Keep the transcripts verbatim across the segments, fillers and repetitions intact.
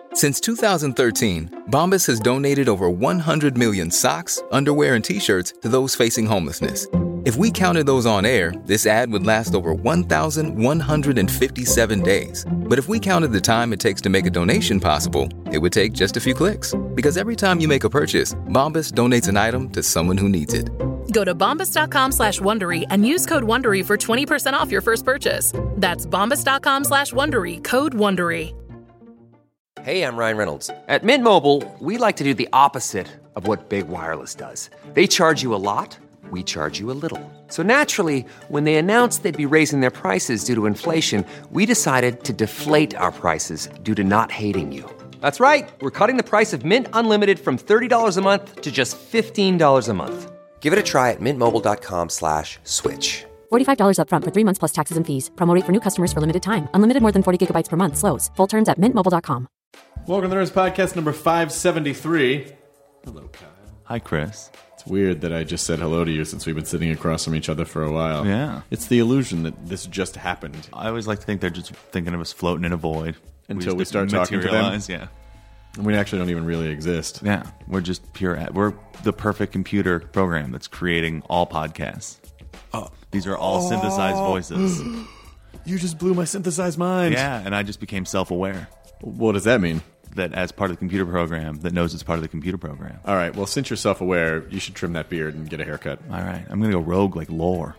Since two thousand thirteen, Bombas has donated over one hundred million socks, underwear, and T-shirts to those facing homelessness. If we counted those on air, this ad would last over one thousand one hundred fifty-seven days. But if we counted the time it takes to make a donation possible, it would take just a few clicks. Because every time you make a purchase, Bombas donates an item to someone who needs it. Go to bombas.com slash Wondery and use code Wondery for twenty percent off your first purchase. That's bombas.com slash Wondery, code Wondery. Hey, I'm Ryan Reynolds. At Mint Mobile, we like to do the opposite of what Big Wireless does. They charge you a lot, we charge you a little. So naturally, when they announced they'd be raising their prices due to inflation, we decided to deflate our prices due to not hating you. That's right. We're cutting the price of Mint Unlimited from thirty dollars a month to just fifteen dollars a month. Give it a try at mintmobile.com slash switch. forty-five dollars up front for three months plus taxes and fees. Promo rate for new customers for limited time. Unlimited more than forty gigabytes per month. Slows full terms at mint mobile dot com. Welcome to the Nerds Podcast number five seventy-three. Hello, Kyle. Hi, Chris. It's weird that I just said hello to you since we've been sitting across from each other for a while. Yeah. It's the illusion that this just happened. I always like to think they're just thinking of us floating in a void. Until we, we start talking to them. Yeah. And we actually don't even really exist. Yeah. We're just pure... We're the perfect computer program that's creating all podcasts. Oh. These are all oh. synthesized voices. You just blew my synthesized mind. Yeah, and I just became self-aware. What does that mean? That as part of the computer program, that knows it's part of the computer program. All right, well, since you're self-aware, you should trim that beard and get a haircut. All right, I'm going to go rogue like Lore.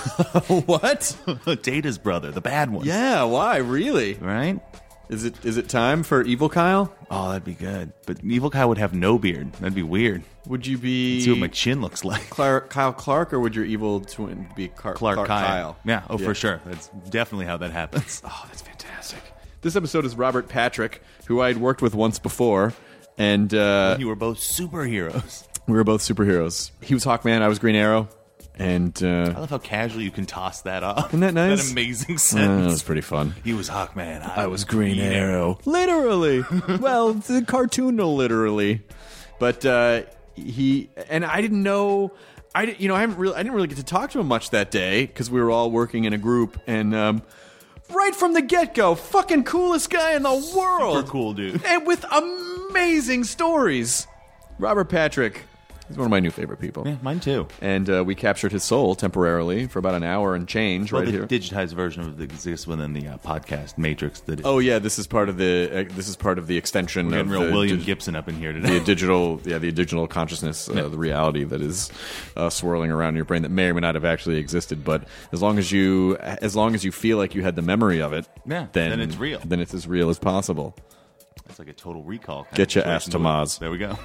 What? Data's brother, the bad one. Yeah, why? Really? Right? Is it is it time for Evil Kyle? Oh, that'd be good. But Evil Kyle would have no beard. That'd be weird. Would you be... Let's see what my chin looks like. Clark, Kyle Clark, or would your evil twin be Car- Clark, Clark Kyle? Kyle? Yeah, oh, yeah. for sure. That's definitely how that happens. Oh, that's fantastic. This episode is Robert Patrick, who I had worked with once before, and... Uh, you were both superheroes. We were both superheroes. He was Hawkman, I was Green Arrow. And uh, I love how casually you can toss that off. Isn't that nice? That amazing Uh, sentence. that was pretty fun. He was Hawkman. I, I was Green, Green Arrow. Arrow. Literally. Well, the cartoon, no, literally. But uh, he and I didn't know. I didn't, you know I haven't really I didn't really get to talk to him much that day because we were all working in a group and. Um, Right from the get-go, fucking coolest guy in the world. Super cool, dude. And with amazing stories. Robert Patrick. He's one of my new favorite people. Yeah, mine too. And uh, we captured his soul temporarily for about an hour and change well, right the here. digitized version of it exists within the uh, podcast Matrix. That oh yeah, this is part of the uh, this is part of the extension. We're getting of real the William dig- Gibson up in here today. The digital, yeah, the digital consciousness, uh, yeah. the reality that is uh, swirling around in your brain that may or may not have actually existed. But as long as you, as long as you feel like you had the memory of it, yeah, then, then it's real. Then it's as real as possible. It's like a Total Recall. Kind Get of your ass to Maz. There we go.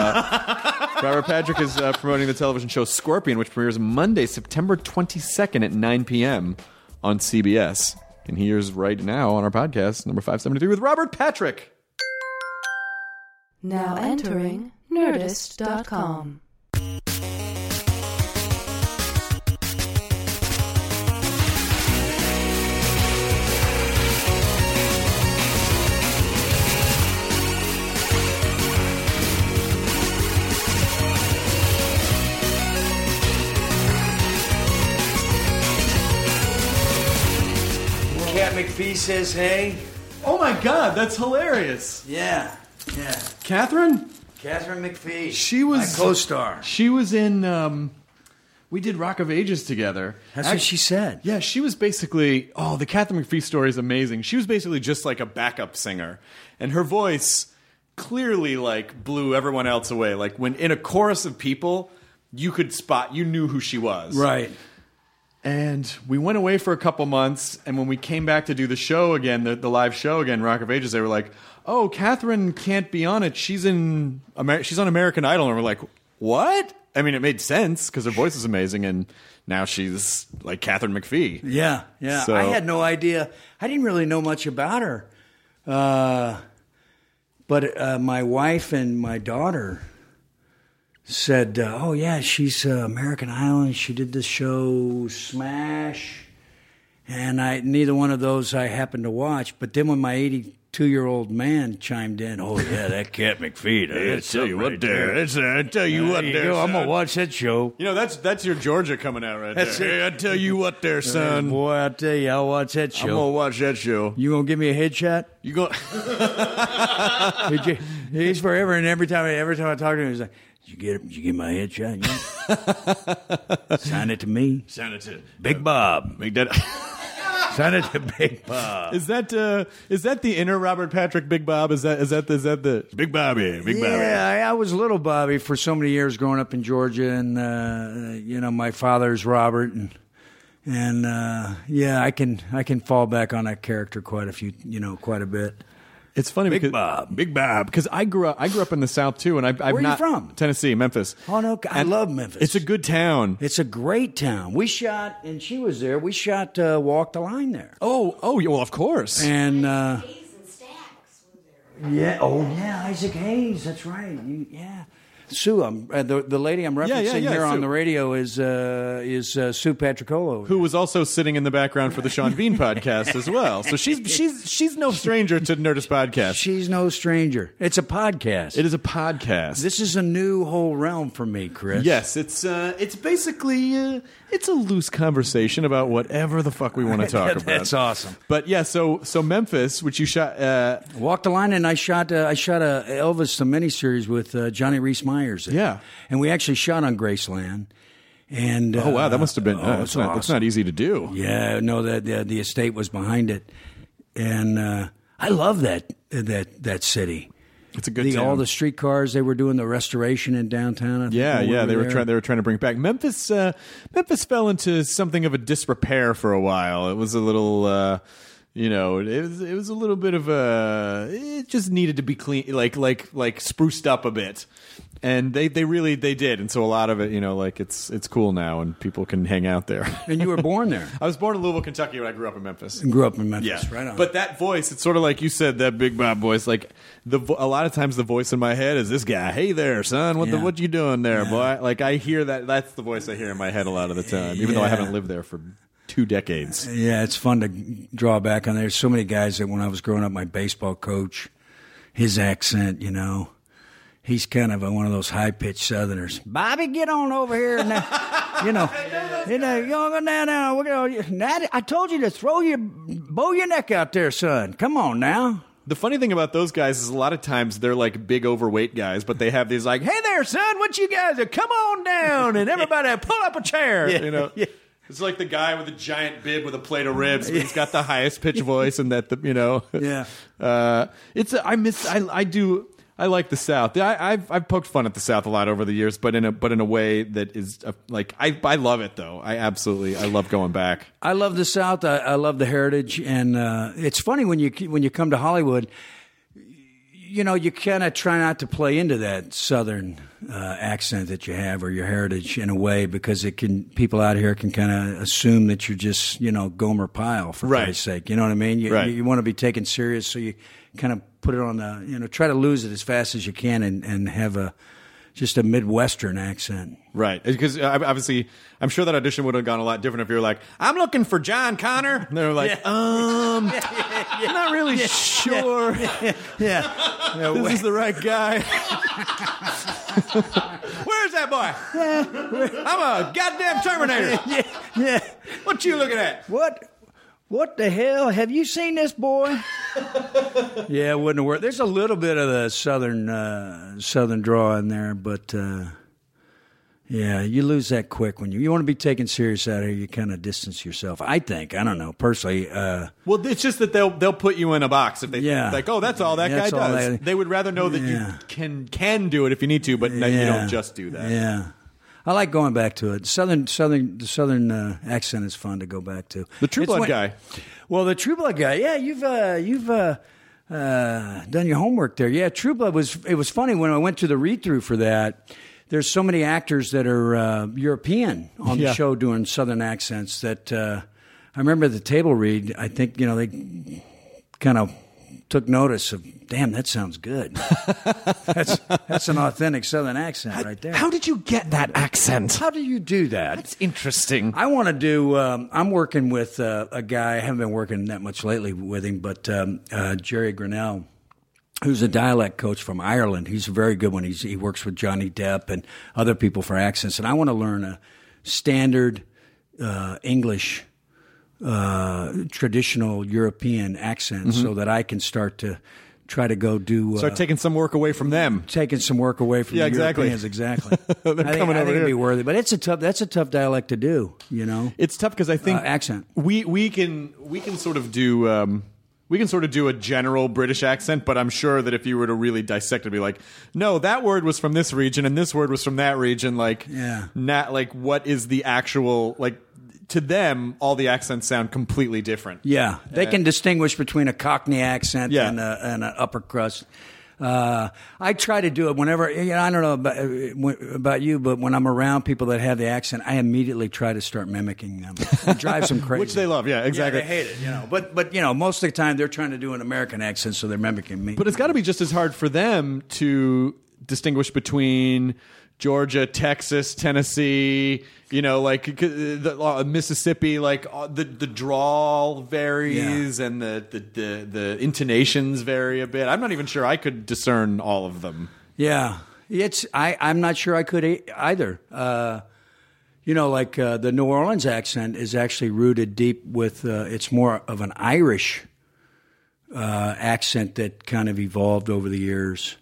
uh, Robert Patrick is uh, promoting the television show Scorpion, which premieres Monday, September twenty-second at nine p.m. on C B S. And here's right now on our podcast, number five seventy-three, with Robert Patrick. Now entering Nerdist dot com. Cat McPhee says hey. Oh my God, that's hilarious. Yeah, yeah. Catherine? Catherine McPhee. She was my co-star. She was in. Um, we did Rock of Ages together. That's I, what she said. Yeah, she was basically. Oh, the Catherine McPhee story is amazing. She was basically just like a backup singer, and her voice clearly like blew everyone else away. Like when in a chorus of people, you could spot. You knew who she was. Right. And we went away for a couple months, and when we came back to do the show again, the, the live show again, Rock of Ages, they were like, "Oh, Catherine can't be on it. She's in, Amer- she's on American Idol." And we're like, "What?" I mean, it made sense because her voice is amazing, and now she's like Catherine McPhee. Yeah, yeah. So, I had no idea. I didn't really know much about her, uh, but uh, my wife and my daughter said, uh, "Oh yeah, she's uh, American Idol. And she did this show Smash," and I neither one of those I happened to watch. But then when my eighty two-year-old man chimed in. Oh yeah, that Cat McPhee. Hey, I tell you what, there. That's, uh, I tell you what, there. there. You go. I'm son. gonna watch that show. You know, that's that's your Georgia coming out right That's there. it. Hey, I tell you what, there, son. Uh, boy, I tell you, I'll watch that show. I'm gonna watch that show. You gonna give me a headshot? You go? Did you, he's forever, and every time, every time I talk to him, he's like, "Did you get it? Did you get my headshot? Yeah. Sign it to me. Sign it to Big Bob. Make that. Sign it to Big Bob." Is that uh, is that the inner Robert Patrick Big Bob? Is that is that is that the Big Bobby? Big Bobby. Yeah, I, I was little Bobby for so many years growing up in Georgia, and uh, you know, my father's Robert, and and uh, yeah, I can I can fall back on that character quite a few, you know, quite a bit. It's funny Big because Bob. Big Bob, because I grew up I grew up in the South too, and I've, I've Where are not you from? Tennessee, Memphis. Oh no, I And love Memphis. It's a good town. It's a great town. We shot, and she was there. We shot uh, Walk the Line there. Oh, oh, yeah, well, of course. And uh, yeah, oh yeah, Isaac Hayes. That's right. You, yeah, Sue. I'm, uh, the the lady I'm referencing Yeah, yeah, yeah, here on Sue. the radio is uh, is uh, Sue Patricolo. Who was also sitting in the background for the Sean Bean podcast as well. So she's she's she's no stranger to Nerdist podcast. She's no stranger. It's a podcast. It is a podcast. This is a new whole realm for me, Chris. Yes, it's uh, it's basically uh, it's a loose conversation about whatever the fuck we want to talk about. That's awesome. But yeah, so so Memphis, which you shot. Uh, Walk the Line, and I shot uh, I shot a Elvis the miniseries with uh, Johnny Reese Myers. There. Yeah. And we actually shot on Graceland. And uh, oh wow, that must have been. oh, Uh, it's it's not. awesome. It's not easy to do. Yeah, no, that the, the estate was behind it, and uh, I love that that that city. It's a good The, town. all the streetcars, they were doing the restoration in downtown. I think, Yeah, when we yeah, they were there. trying. They were trying to bring it back. Memphis, uh, Memphis fell into something of a disrepair for a while. It was a little, uh, you know, it was it was a little bit of a. It just needed to be clean, like like like spruced up a bit, and they, they really they did. And so a lot of it, you know, like it's it's cool now, and people can hang out there. And you were born there. I was born in Louisville, Kentucky, but I grew up in Memphis. And grew up in Memphis. Yeah, Right on. But that voice, it's sort of like you said, that Big Bob voice. Like the vo- a lot of times, the voice in my head is this guy. Hey there, son. What the Yeah. what you doing there, Yeah. boy? Like I hear that. That's the voice I hear in my head a lot of the time, even though I Yeah. haven't lived there for two decades. Yeah, it's fun to draw back on. There's so many guys that when I was growing up, my baseball coach, his accent, you know, he's kind of a, one of those high pitched Southerners. Bobby, get on over here, and uh, you know, you know, you go down now. We're gonna. Now, I told you to throw your bow your neck out there, son. Come on now. The funny thing about those guys is a lot of times they're like big overweight guys, but they have these like, "Hey there, son, what you guys are? Come on down, and everybody pull up a chair." Yeah, you know. yeah. It's like the guy with a giant bib with a plate of ribs, but he's got the highest pitch voice, and that the you know, Yeah. Uh, it's a, I miss I I do I like the South. I, I've I've poked fun at the South a lot over the years, but in a but in a way that is uh, like I I love it though. I absolutely I love going back. I love the South. I, I love the heritage, and uh, it's funny when you when you come to Hollywood. You know, you kind of try not to play into that Southern uh, accent that you have or your heritage in a way because it can people out here can kind of assume that you're just you know Gomer Pyle for Right. Christ's sake. You know what I mean? You, Right. you, you want to be taken serious, so you kind of put it on the you know try to lose it as fast as you can and, and have a just a Midwestern accent. Right, because uh, obviously, I'm sure that audition would have gone a lot different if you were like, "I'm looking for John Connor," and they were like, "Um, I'm not really sure Yeah, yeah. this is the right guy." Where's that boy? I'm a goddamn Terminator. yeah, yeah. What you looking at? What? What the hell? Have you seen this boy? Yeah, it wouldn't have worked. There's a little bit of the southern uh, southern draw in there, but uh, yeah, you lose that quick when you you want to be taken serious out here. You kind of distance yourself. I think. I don't know personally. Uh, Well, it's just that they'll they'll put you in a box if they Yeah. like, oh, that's all that That's guy all does. that- They would rather know that Yeah. you can can do it if you need to, but no, you don't just do that. Yeah. I like going back to it. Southern, southern, the southern uh, accent is fun to go back to. The True It's Blood when- guy. Well, the True Blood guy. Yeah, you've uh, you've uh, uh, done your homework there. Yeah, True Blood was. It was funny when I went to the read through for that. There's so many actors that are uh, European on Yeah. the show doing southern accents that uh, I remember the table read. I think you know they kind of took notice of, damn, that sounds good. that's that's an authentic Southern accent how, right there. How did you get that accent? How do you do that? That's interesting. I want to do, um, I'm working with uh, a guy, I haven't been working that much lately with him, but um, uh, Jerry Grinnell, who's a dialect coach from Ireland. He's a very good one. He's, he works with Johnny Depp and other people for accents. And I want to learn a standard uh, English uh, traditional European accent mm-hmm. so that I can start to try to go do uh, start taking some work away from them, taking some work away from yeah, the exactly. Europeans. Exactly, they're I think, coming I over think here. It'd be worthy, but it's a tough. That's a tough dialect to do. You know, it's tough because I think uh, accent. We we can we can sort of do. Um, We can sort of do a general British accent, but I'm sure that if you were to really dissect it, it'd be like, no, that word was from this region and this word was from that region. Like, yeah. not like what is the actual like. To them, all the accents sound completely different. Yeah, they uh, can distinguish between a Cockney accent yeah. and, a, and an upper crust. Uh, I try to do it whenever, you know, I don't know about, about you, but when I'm around people that have the accent, I immediately try to start mimicking them. It drives them crazy. Which they love, yeah, exactly. Yeah, they hate it, you know. But, but, you know, most of the time they're trying to do an American accent, so they're mimicking me. But it's got to be just as hard for them to distinguish between Georgia, Texas, Tennessee, you know, like the, uh, Mississippi, like uh, the the drawl varies yeah. and the, the, the, the intonations vary a bit. I'm not even sure I could discern all of them. Yeah, it's I, I'm not sure I could either. Uh, you know, like uh, the New Orleans accent is actually rooted deep with, uh, it's more of an Irish uh, accent that kind of evolved over the years.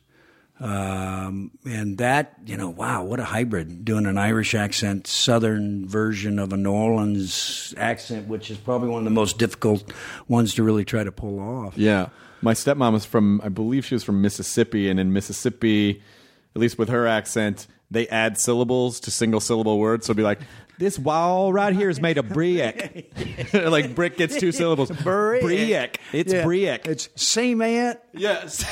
Um, and that, you know, wow, what a hybrid, doing an Irish accent, Southern version of a New Orleans accent, which is probably one of the most difficult ones to really try to pull off. Yeah. My stepmom was from, I believe she was from Mississippi, and in Mississippi, at least with her accent, they add syllables to single syllable words. So it'd be like, this wall right here is made of brick. Like brick gets two syllables. Brick. Brick. It's yeah. brick. It's cement. Yes.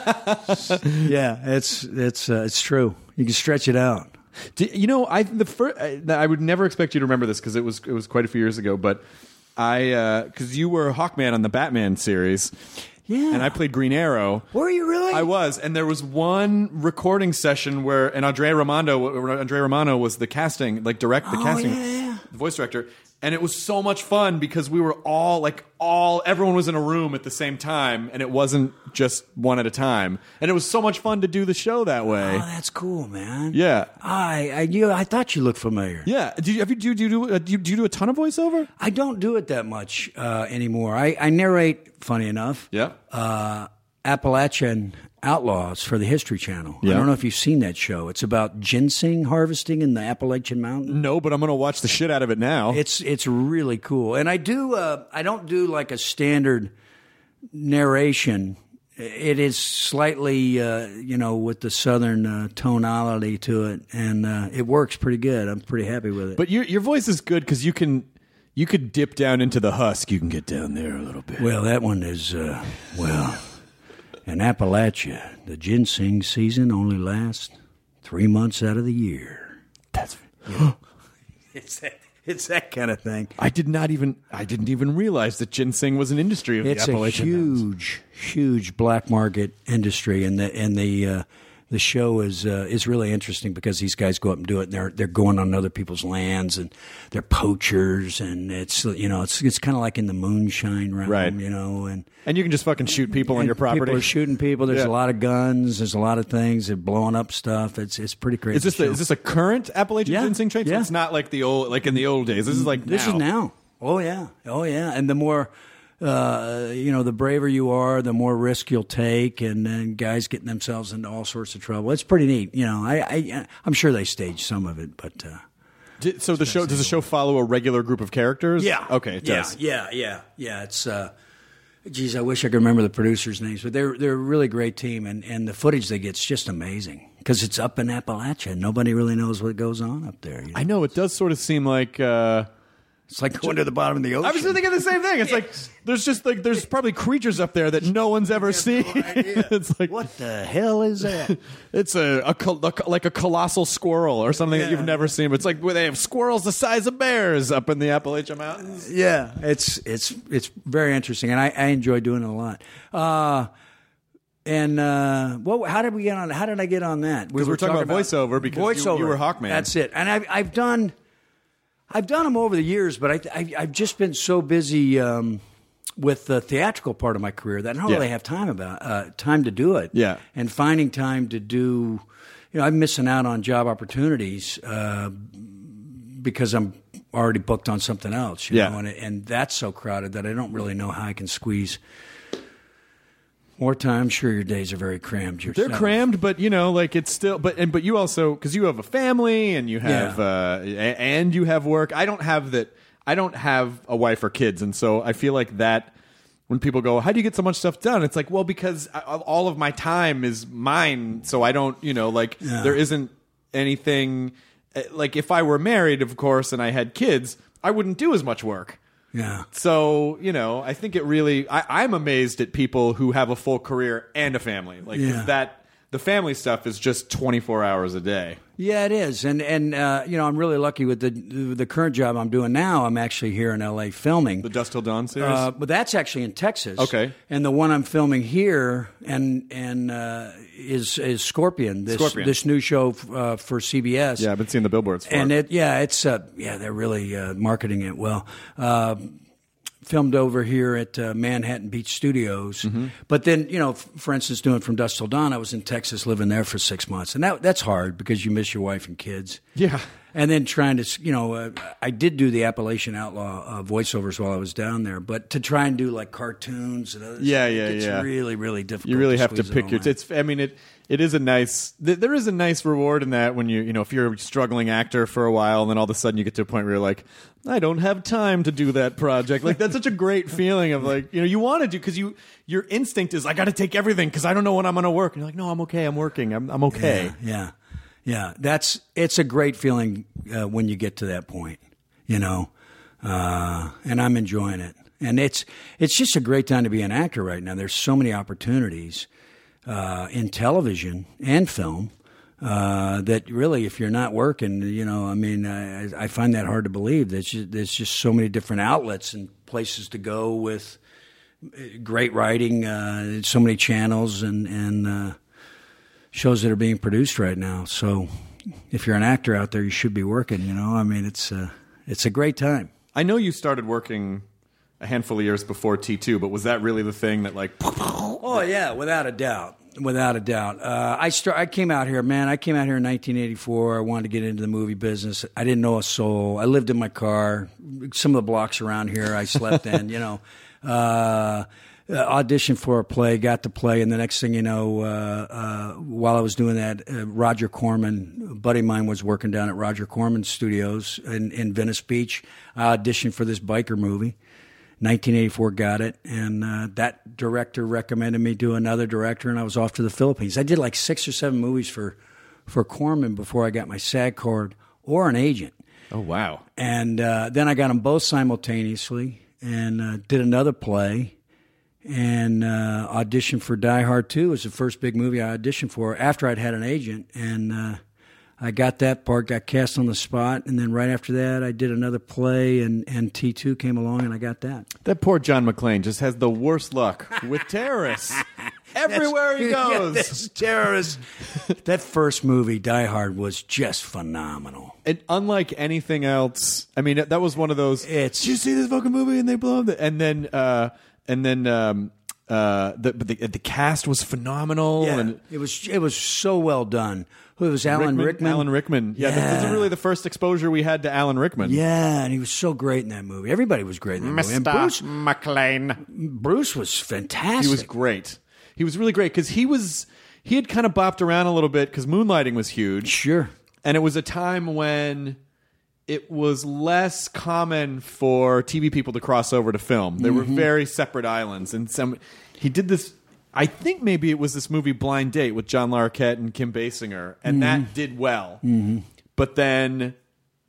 Yeah, it's it's uh, it's true. You can stretch it out. Do, you know, I the first, I, I would never expect you to remember this because it was it was quite a few years ago. But I because uh, you were Hawkman on the Batman series. Yeah. And I played Green Arrow. Were you really? I was. And there was one recording session where, and Andrea Romano, Andrea Romano was the casting, like direct the oh, casting, yeah, yeah. the voice director. And it was so much fun because we were all like all everyone was in a room at the same time, and it wasn't just one at a time. And it was so much fun to do the show that way. Oh, that's cool, man. Yeah. I I you I thought you looked familiar. Yeah. Do you have you do you do, do, uh, do, you, do you do a ton of voiceover? I don't do it that much uh, anymore. I, I narrate, funny enough. Yeah. Uh, Appalachian Outlaws for the History Channel. Yeah. I don't know if you've seen that show. It's about ginseng harvesting in the Appalachian Mountains. No, but I'm going to watch the shit out of it now. It's it's really cool. And I do uh, I don't do like a standard narration. It is slightly uh, you know, with the southern uh, tonality to it, and uh, it works pretty good. I'm pretty happy with it. But your your voice is good because you can you could dip down into the husk. You can get down there a little bit. Well, that one is uh, well. In Appalachia, the ginseng season only lasts three months out of the year. That's you know, it's that, it's that kind of thing. I did not even I didn't even realize that ginseng was an industry of it's the Appalachian It's a huge, Mountains. huge black market industry, and the and the uh, the show is uh, is really interesting because these guys go up and do it, and they're they're going on other people's lands, and they're poachers, and it's you know it's it's kind of like in the moonshine realm, right? You know, and and you can just fucking shoot people on your property. People are shooting people. There's yeah. a lot of guns. There's a lot of things. They're blowing up stuff. It's it's pretty crazy. Is this the, is this a current Appalachian yeah. ginseng trade? So yeah. It's not like the old like in the old days. This is like this now. is now. Oh yeah, oh yeah. And the more. Uh, you know, the braver you are, the more risk you'll take, and then guys getting themselves into all sorts of trouble. It's pretty neat. You know, I, I I'm sure they staged some of it, but uh, Did, so the show does the show follow a regular group of characters? Yeah. Okay. It yeah. does. Yeah. Yeah. Yeah. It's. Uh, geez, I wish I could remember the producers' names, but they're they're a really great team, and, and the footage they get's just amazing because it's up in Appalachia. Nobody really knows what goes on up there. You know? I know it does sort of seem like. Uh, It's like going to the bottom of the ocean. I was thinking the same thing. It's like there's just like there's probably creatures up there that no one's ever seen. No idea. It's like what the hell is that? It's a, a, col- a like a colossal squirrel or something Yeah. that you've never seen. But it's like where they have squirrels the size of bears up in the Appalachian Mountains. Yeah, it's it's it's very interesting, and I, I enjoy doing it a lot. Uh, and uh, well, how did we get on? How did I get on that? We were talking about voiceover because you- voiceover. you were Hawkman. That's it. And I've I've done I've done them over the years, but I, I I've just been so busy um, with the theatrical part of my career that I don't Yeah. really have time about uh, time to do it. Yeah. and finding time to do, you know, I'm missing out on job opportunities uh, because I'm already booked on something else. You Yeah. know, and and that's so crowded that I don't really know how I can squeeze more time. I'm sure your days are very crammed yourself. They're crammed, but you know, like it's still. But and but you also because you have a family and you have Yeah. uh, a- and you have work. I don't have that. I don't have a wife or kids, and so I feel like that. When people go, how do you get so much stuff done? It's like, well, because I, all of my time is mine, so I don't, you know, like Yeah. there isn't anything. Like if I were married, of course, and I had kids, I wouldn't do as much work. Yeah. So, you know, I think it really, I, I'm amazed at people who have a full career and a family. Like 'cause Yeah. that, the family stuff is just twenty-four hours a day. Yeah, it is, and and uh, you know, I'm really lucky with the the current job I'm doing now. I'm actually here in L A filming The Dust Till Dawn series? uh, but that's actually in Texas. Okay. and the one I'm filming here and and uh, is is Scorpion. This Scorpion. this new show uh, for C B S. yeah, I've been seeing the billboards for and it. it yeah, it's uh, yeah, they're really uh, marketing it well. Uh, filmed over here at uh, Manhattan Beach Studios. Mm-hmm. But then, you know, f- for instance, doing From Dusk Till Dawn, I was in Texas living there for six months. And that that's hard because you miss your wife and kids. Yeah. And then trying to, you know, uh, I did do the Appalachian Outlaw uh, voiceovers while I was down there. But to try and do like cartoons and other Yeah, stuff, yeah, it's yeah. really, really difficult. You really have to squeeze it pick all your. in. It's. I mean, it. It is a nice. Th- there is a nice reward in that when you. You know, if you're a struggling actor for a while, and then all of a sudden you get to a point where you're like, I don't have time to do that project. Like that's such a great feeling of like, you know, you want to do because you. Your instinct is I got to take everything because I don't know when I'm going to work. And you're like, no, I'm okay. I'm working. I'm. I'm okay. Yeah, yeah, yeah. That's it's a great feeling uh, when you get to that point, you know, uh, and I'm enjoying it. And it's it's just a great time to be an actor right now. There's so many opportunities uh, in television and film uh, that really, if you're not working, you know, I mean, I, I find that hard to believe. There's just, there's just so many different outlets and places to go with great writing, uh, so many channels and and uh, shows that are being produced right now. So, if you're an actor out there, you should be working. You know, I mean, it's uh, it's a great time. I know you started working a handful of years before T two, but was that really the thing that like? Oh yeah, without a doubt, without a doubt. Uh, I start. I came out here, man. I came out here in nineteen eighty-four. I wanted to get into the movie business. I didn't know a soul. I lived in my car. Some of the blocks around here, I slept in. You know. Uh, auditioned for a play, got the play, and the next thing you know, uh, uh, while I was doing that, uh, Roger Corman, a buddy of mine, was working down at Roger Corman Studios in, in Venice Beach. I auditioned for this biker movie. nineteen eighty-four, got it, and uh, that director recommended me to another director, and I was off to the Philippines. I did like six or seven movies for for Corman before I got my SAG card or an agent. Oh wow! And uh, then I got them both simultaneously. And uh, did another play and uh, auditioned for Die Hard two. It was the first big movie I auditioned for after I'd had an agent. And uh, I got that part, got cast on the spot. And then right after that, I did another play, and, and T two came along, and I got that. That poor John McClane just has the worst luck with terrorists. Everywhere he Yeah, goes. this terrorist. That first movie, Die Hard, was just phenomenal. And unlike anything else, I mean, that was one of those. It's- Did you see this fucking movie? And they blow up. The, and then, uh, and then, um, uh, the, but the the cast was phenomenal. Yeah, And it was it was so well done. Who it was Alan Rickman? Alan Rickman. Yeah, Yeah. this is really the first exposure we had to Alan Rickman. Yeah, and he was so great in that movie. Everybody was great in that movie. And Bruce, McClane. Bruce was fantastic. He was great. He was really great because he was he had kind of bopped around a little bit because Moonlighting was huge. Sure. And it was a time when it was less common for T V people to cross over to film. They Mm-hmm. were very separate islands. And some he did this, I think maybe it was this movie Blind Date with John Larroquette and Kim Basinger, and Mm-hmm. that did well. Mm-hmm. But then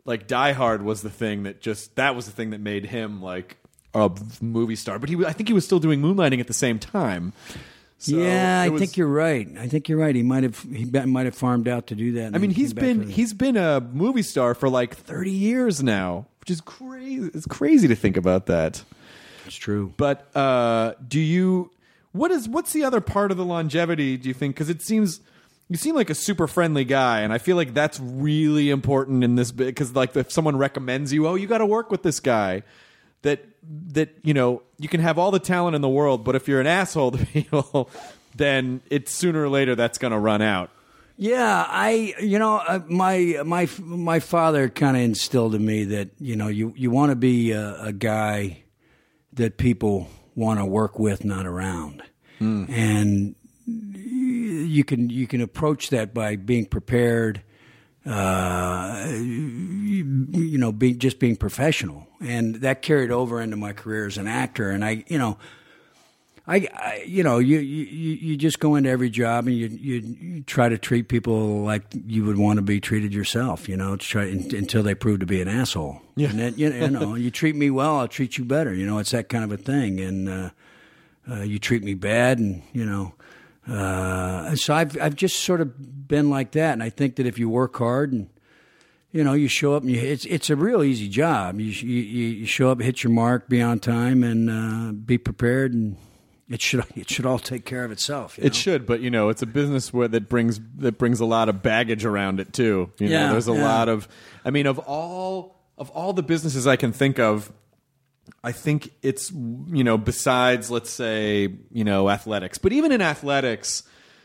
like Die Hard was the thing that just that was the thing that made him like a movie star. But he, I think he was still doing moonlighting at the same time. So yeah, I was, think you're right. I think you're right. He might have he might have farmed out to do that. I mean, he's been he's been a movie star for like thirty years now, which is crazy. It's crazy to think about that. It's true. But uh, do you? What is what's the other part of the longevity? Do you think? Because it seems. You seem like a super friendly guy, and I feel like that's really important in this bit because, like, if someone recommends you, oh, you got to work with this guy, that that you know you can have all the talent in the world, but if you're an asshole to people, then it's sooner or later that's going to run out. Yeah, I you know uh, my my my father kind of instilled in me that you know you you want to be a, a guy that people want to work with, not around, mm. and. You can you can approach that by being prepared, uh, you, you know, be, just being professional, and that carried over into my career as an actor. And I, you know, I, I you know, you, you you just go into every job and you, you you try to treat people like you would want to be treated yourself. You know, to try until they prove to be an asshole. Yeah, and then, you, you know, you treat me well, I'll treat you better. You know, it's that kind of a thing. And uh, uh, you treat me bad, and you know. Uh, so I've I've just sort of been like that, and I think that if you work hard and you know you show up and you, it's it's a real easy job. You you you show up, hit your mark, be on time, and uh, be prepared, and it should it should all take care of itself. You know? It should, but you know it's a business where that brings that brings a lot of baggage around it too. You know, yeah, there's a yeah. lot of. I mean, of all of all the businesses I can think of. I think it's, you know, besides, let's say, you know, athletics. But even in athletics,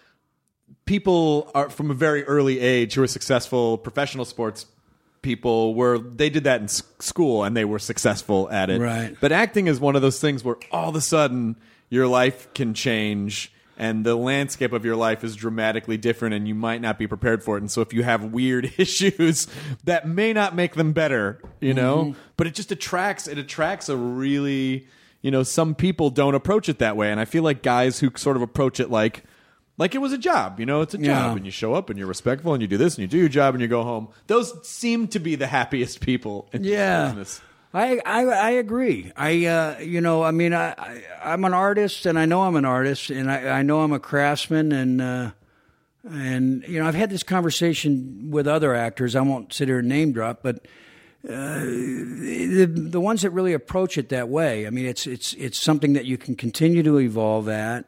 people are from a very early age who are successful professional sports people were, they did that in school and they were successful at it. Right. But acting is one of those things where all of a sudden your life can change and the landscape of your life is dramatically different and you might not be prepared for it. And so if you have weird issues, that may not make them better, you know? Mm-hmm. But it just attracts, it attracts a really, you know, some people don't approach it that way. And I feel like guys who sort of approach it like, like it was a job, you know, it's a job yeah. and you show up and you're respectful and you do this and you do your job and you go home. Those seem to be the happiest people in yeah. business. I, I I agree. I uh, you know I mean I, I I'm an artist and I know I'm an artist and I, I know I'm a craftsman and uh, and you know I've had this conversation with other actors. I won't sit here and name drop, but uh, the the ones that really approach it that way. I mean it's it's it's something that you can continue to evolve at.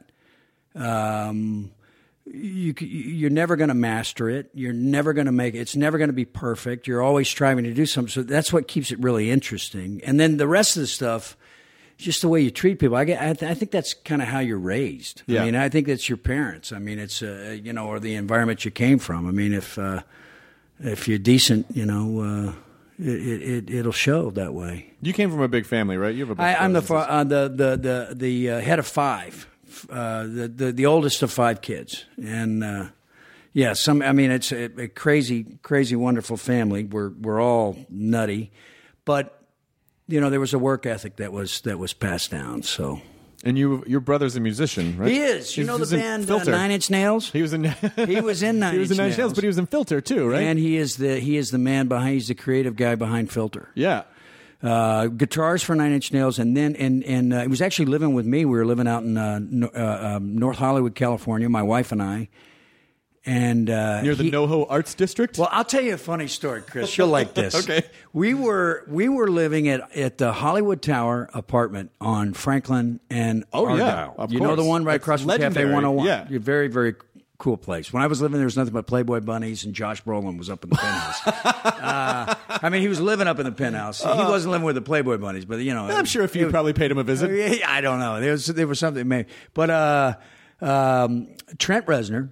Um, You, you're never going to master it. You're never going to make it. It's never going to be perfect. You're always striving to do something. So that's what keeps it really interesting. And then the rest of the stuff, just the way you treat people. I, get, I, th- I think that's kind of how you're raised. Yeah. I mean, I think that's your parents. I mean, it's uh, you know, or the environment you came from. I mean, if uh, if you're decent, you know, uh, it, it it'll show that way. You came from a big family, right? You have a big I, I'm the, uh, the the the the uh, head of five. Uh, the, the the oldest of five kids, and uh, yeah, some. I mean, it's a, a crazy, crazy, wonderful family. We're we're all nutty, but you know, there was a work ethic that was that was passed down. So, and you, your brother's a musician, right? He is. You He's, know the band uh, Nine Inch Nails. He was in. he was in Nine. He was in Nine Inch Inch Nails, but he was in Filter too, right? And he is the he is the man behind. He's the creative guy behind Filter. Yeah. Uh, guitars for Nine Inch Nails, and then and and uh, he was actually living with me. We were living out in uh, no, uh, um, North Hollywood, California, my wife and I. And uh, near the he, NoHo Arts District. Well, I'll tell you a funny story, Chris. You'll like this. Okay. We were we were living at at the Hollywood Tower apartment on Franklin and oh Argyle. yeah, of you course. know the one right That's across from legendary. Cafe one oh one. Yeah, you're very very. Cool place. When I was living there, was nothing but Playboy bunnies, and Josh Brolin was up in the penthouse. uh, I mean, he was living up in the penthouse. Uh, he wasn't living with the Playboy bunnies, but you know, I'm sure if you was, probably paid him a visit. I don't know. There was there was something maybe, but uh, um, Trent Reznor,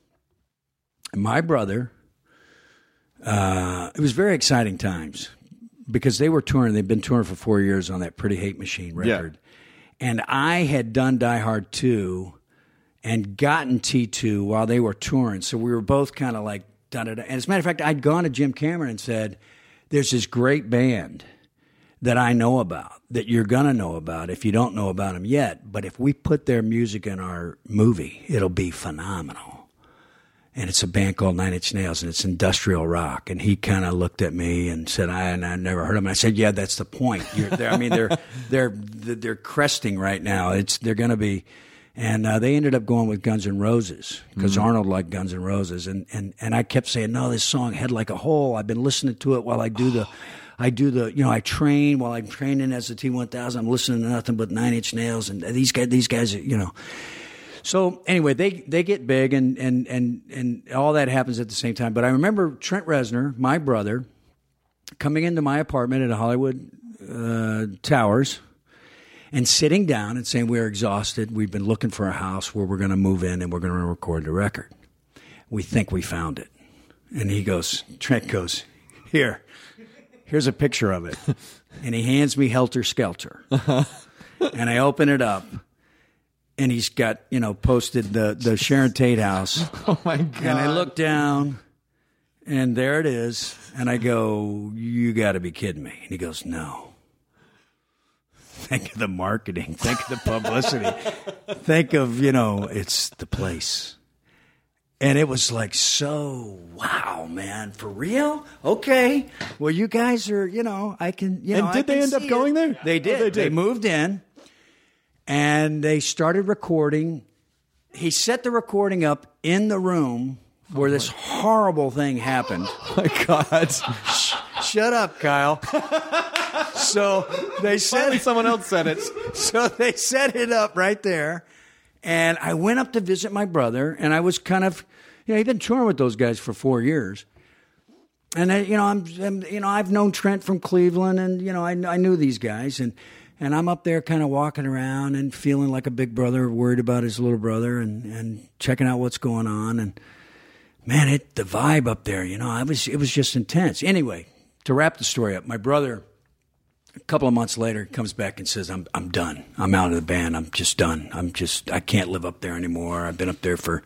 my brother. Uh, it was very exciting times because they were touring. They'd been touring for four years on that Pretty Hate Machine record, yeah. And I had done Die Hard two. And gotten T two while they were touring. So we were both kind of like, da-da-da. And as a matter of fact, I'd gone to Jim Cameron and said, there's this great band that I know about, that you're going to know about if you don't know about them yet. But if we put their music in our movie, it'll be phenomenal. and it's a band called Nine Inch Nails, and it's industrial rock. And he kind of looked at me and said, I, and I never heard of them. I said, yeah, that's the point. You're, I mean, they're, they're, they're cresting right now. It's, they're going to be, and uh, they ended up going with Guns N' Roses because mm-hmm. Arnold liked Guns N' Roses. And, and, and I kept saying, no, this song Head Like a Hole. I've been listening to it while I do the, I do the, you know, I train while I'm training as a T one thousand. I'm listening to nothing but Nine Inch Nails. And these guys, these guys, you know. So anyway, they they get big, and, and, and, and all that happens at the same time. But I remember Trent Reznor, my brother, coming into my apartment at Hollywood uh, Towers and sitting down and saying, we're exhausted. We've been looking for a house where we're going to move in and we're going to record the record. We think we found it. And he goes, Trent goes, here, here's a picture of it. And he hands me Helter Skelter. And I open it up. And he's got, you know, posted the, the Sharon Tate house. Oh, my God. And I look down, and there it is. And I go, you got to be kidding me. And he goes, no. Think of the marketing. Think of the publicity. Think of, you know, it's the place. And it was like, so, wow, man, for real? Okay. Well, you guys are, you know, I can, you know. And did I they can end up going it. there? They did. Oh, they did. They moved in. And they started recording. He set the recording up in the room where this horrible thing happened. Oh my God. Shut up, Kyle. So they said Finally someone else said it. So they set it up right there. And I went up to visit my brother, and I was kind of, you know, he'd been touring with those guys for four years. And I, you know, I'm, I'm, you know, I've known Trent from Cleveland, and you know, I, I knew these guys, and and I'm up there kind of walking around and feeling like a big brother, worried about his little brother, and, and checking out what's going on. And man, it the vibe up there, you know, I was it was just intense. Anyway, to wrap the story up, my brother, a couple of months later, comes back and says, "I'm I'm done. I'm out of the band. I'm just done. I'm just I can't live up there anymore. I've been up there for."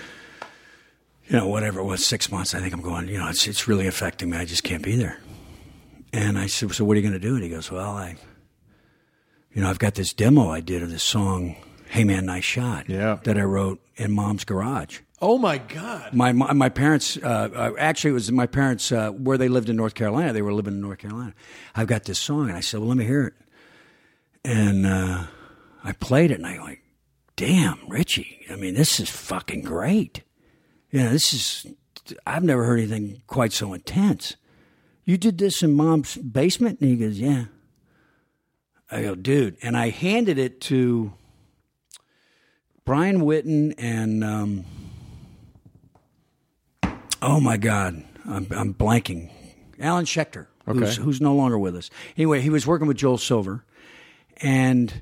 You know, whatever it was, six months, I think I'm going, you know, it's it's really affecting me. I just can't be there. And I said, so what are you going to do? And he goes, well, I, you know, I've got this demo I did of this song, Hey Man, Nice Shot, yeah. that I wrote in Mom's garage. Oh, my God. My my, my parents, uh, actually, it was my parents, uh, where they lived in North Carolina. They were living in North Carolina. I've got this song. And I said, well, let me hear it. And uh, I played it, and I like, damn, Richie, I mean, this is fucking great. You know, this is, I've never heard anything quite so intense. You did this in Mom's basement? And he goes, yeah. I go, dude. And I handed it to Brian Whitten and, um, oh my God, I'm, I'm blanking. Alan Schechter, okay. who's, who's no longer with us. Anyway, he was working with Joel Silver. And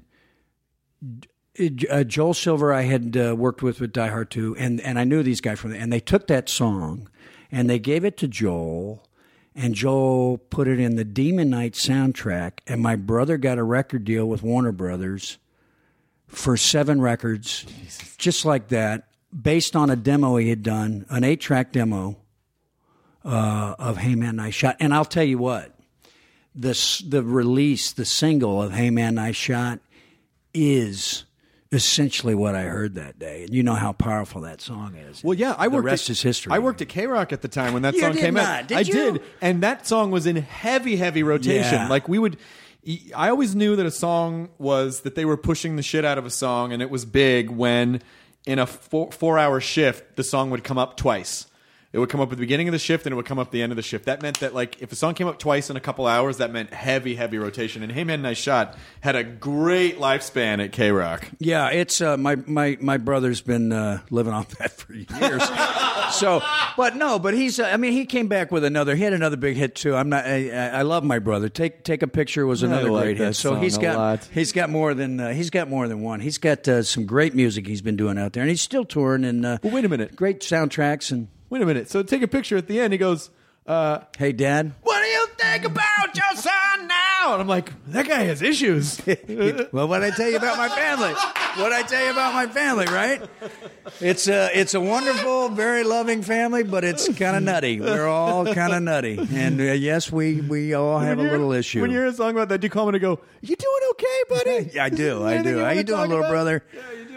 Uh, Joel Silver I had uh, worked with with Die Hard two, and, and I knew these guys from there. And they took that song, and they gave it to Joel, and Joel put it in the Demon Knight soundtrack, and my brother got a record deal with Warner Brothers for seven records, Jesus. Just like that, based on a demo he had done, an eight-track demo uh, of Hey Man, Nice Shot. And I'll tell you what, this, the release, the single of Hey Man, Nice Shot is essentially what I heard that day. And you know how powerful that song is. Well, yeah, I the worked rest at, is history. I worked at K-Rock at the time when that You song did came not, out. did I you? did. And that song was in heavy, heavy rotation. Yeah. Like we would I always knew that a song was that they were pushing the shit out of a song, and it was big when in a four, four-hour shift the song would come up twice. It would come up at the beginning of the shift, and it would come up at the end of the shift. That meant that, like, if a song came up twice in a couple hours, that meant heavy, heavy rotation. And Hey Man, Nice Shot had a great lifespan at K-Rock. Yeah, it's uh, my my my brother's been uh, living off that for years. So, but no, but he's. Uh, I mean, he came back with another. He had another big hit too. I'm not. I, I love my brother. Take take a picture was another I like great that hit. So song he's a got lot. he's got more than uh, he's got more than one. He's got uh, some great music he's been doing out there, and he's still touring. And uh, Well, wait a minute. great soundtracks and. Wait a minute. So take a picture at the end. He goes, uh, Hey, Dad. what do you think about your son now? And I'm like, that guy has issues. Well, what I tell you about my family? What I tell you about my family, right? It's a it's a wonderful, very loving family, but it's kind of nutty. We're all kind of nutty, and uh, yes, we we all have a When you're- little issue. When you're a song about that, do you call him and go, you doing okay, buddy? Yeah, I do. I Anything do. you How wanna you doing, talk little about? brother? Yeah, you doing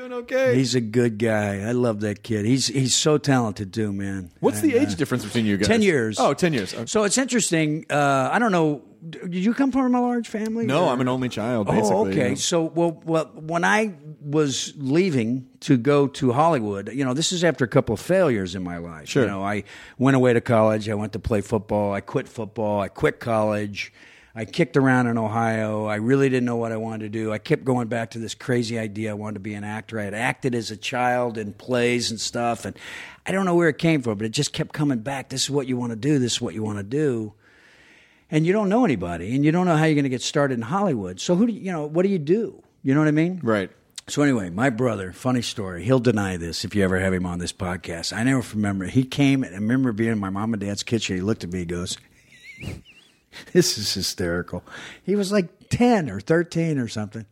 doing okay. He's a good guy. I love that kid. He's he's so talented too, man. What's and, the age uh, difference between you guys? Ten years. Oh, ten years. Okay. So it's interesting. Uh, I don't know. Did you come from a large family? No, or? I'm an only child, basically. Oh, okay. Yeah. So, well, well, when I was leaving to go to Hollywood, you know, this is after a couple of failures in my life. Sure. You know, I went away to college. I went to play football. I quit football. I quit college. I kicked around in Ohio. I really didn't know what I wanted to do. I kept going back to this crazy idea I wanted to be an actor. I had acted as a child in plays and stuff, and I don't know where it came from, but it just kept coming back. This is what you want to do. This is what you want to do. And you don't know anybody, and you don't know how you're going to get started in Hollywood. So who do you, you know, what do you do? You know what I mean? Right. So anyway, my brother, funny story. He'll deny this if you ever have him on this podcast. I never remember. He came, and I remember being in my mom and dad's kitchen. He looked at me and goes, this is hysterical. He was like ten or thirteen or something.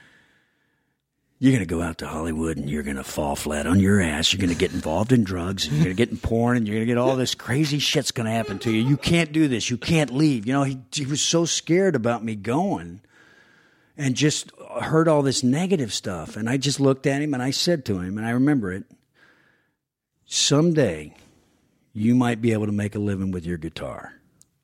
You're going to go out to Hollywood and you're going to fall flat on your ass. You're going to get involved in drugs and you're going to get in porn and you're going to get all this crazy shit's going to happen to you. You can't do this. You can't leave. You know, he, he was so scared about me going and just heard all this negative stuff. And I just looked at him and I said to him, and I remember it, someday you might be able to make a living with your guitar.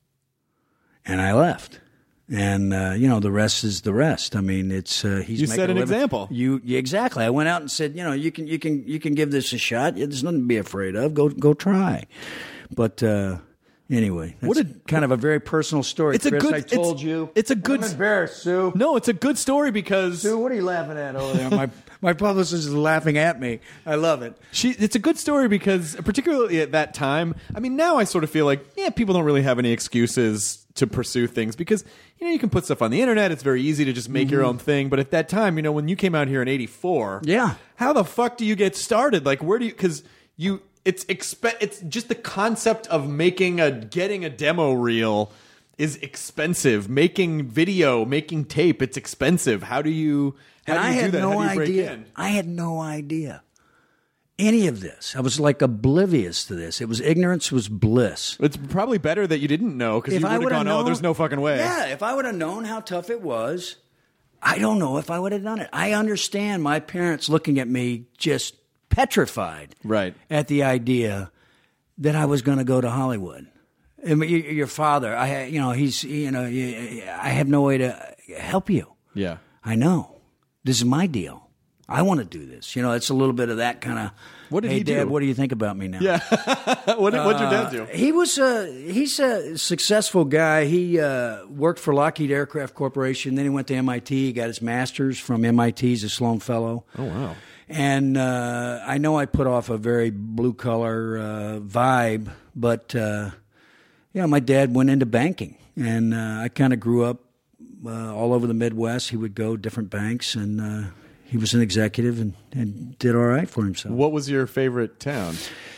And I left. And, uh, you know, the rest is the rest. I mean, it's, uh, he's You making set a an living. example. You, yeah, exactly. I went out and said, you know, you can, you can, you can give this a shot. There's nothing to be afraid of. Go, go try. But, uh, anyway, that's What a- kind of a very personal story. It's a Chris, good- I told it's- you. it's a good- I'm embarrassed, Sue. No, it's a good story because Sue, what are you laughing at over there? My, my publicist is laughing at me. I love it. she. It's a good story because, particularly at that time, I mean, now I sort of feel like, yeah, people don't really have any excuses to pursue things because, you know, you can put stuff on the internet. It's very easy to just make your own thing. But at that time, you know, when you came out here in eighty-four, Yeah. how the fuck do you get started? Like, where do you? Because you, it's expe- It's just the concept of making a getting a demo reel is expensive. Making video, making tape, it's expensive. How do you? How And do I you do had that? no How do you break idea. in? I had no idea any of this. I was like oblivious to this. It was ignorance was bliss. It's probably better that you didn't know because If you I would have would have gone, known, oh, there's no fucking way. Yeah, if I would have known how tough it was, I don't know if I would have done it. I understand my parents looking at me just petrified, Right. at the idea that I was going to go to Hollywood. I mean, y- your father, I, you know, he's, you know, I have no way to help you. Yeah. I know. This is my deal. I want to do this. You know, it's a little bit of that kind of. What did hey, he do? Dad, what do you think about me now? Yeah. what did what'd your dad do? He was a he's a successful guy. He uh, worked for Lockheed Aircraft Corporation. Then he went to M I T. He got his master's from M I T. He's a Sloan Fellow. Oh wow! And uh, I know I put off a very blue collar uh, vibe, but uh, yeah, my dad went into banking, and uh, I kind of grew up uh, all over the Midwest. He would go different banks, and uh, he was an executive and, and did all right for himself. What was your favorite town?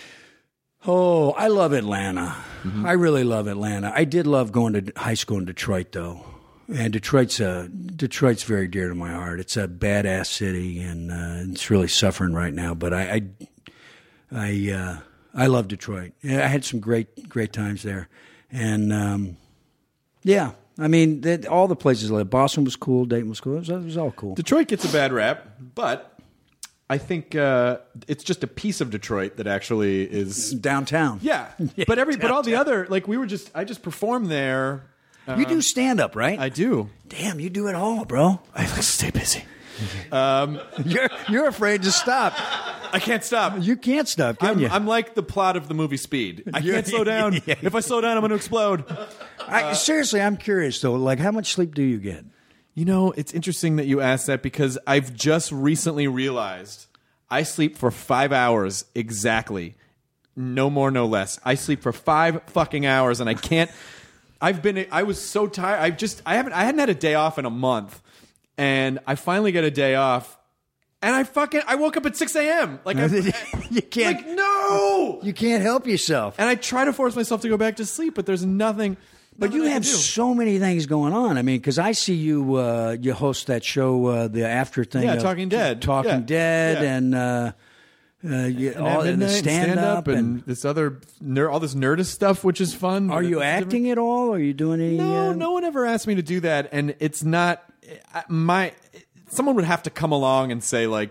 Oh, I love Atlanta. Mm-hmm. I really love Atlanta. I did love going to high school in Detroit, though. And Detroit's uh, Detroit's very dear to my heart. It's a badass city, and uh, it's really suffering right now. But I, I, I, uh, I love Detroit. Yeah, I had some great, great times there, and um, yeah, I mean, that, all the places. Like Boston was cool, Dayton was cool. It was, it was all cool. Detroit gets a bad rap, but I think uh, it's just a piece of Detroit that actually is downtown. Yeah, but every but all the other like we were just I just performed there. You do stand up, right? I do. Damn, you do it all, bro. I have to stay busy. Um, you're you're afraid to stop. I can't stop. You can't stop, can I'm, you? I'm like the plot of the movie Speed. I can't slow down. Yeah. If I slow down, I'm going to explode. I, seriously, I'm curious though. Like, how much sleep do you get? You know, it's interesting that you asked that because I've just recently realized I sleep for five hours exactly. No more, no less. I sleep for five fucking hours, and I can't. I've been. I was so tired. I just. I haven't. I hadn't had a day off in a month, and I finally get a day off, and I fucking. I woke up at six a.m. Like I. You can't. Like no. You can't help yourself. And I try to force myself to go back to sleep, but there's nothing. But you have so many things going on. I mean, because I see you. Uh, you host that show, uh, the after thing. Yeah, of Talking Dead. Talking Yeah. Dead, Yeah. and. Uh, Uh, you, And all at and the midnight, stand up and, and this other ner- all this Nerdist stuff, which is fun. are you acting at all? Are you doing any? No, uh, no one ever asked me to do that, and it's not I- my. Someone would have to come along and say like,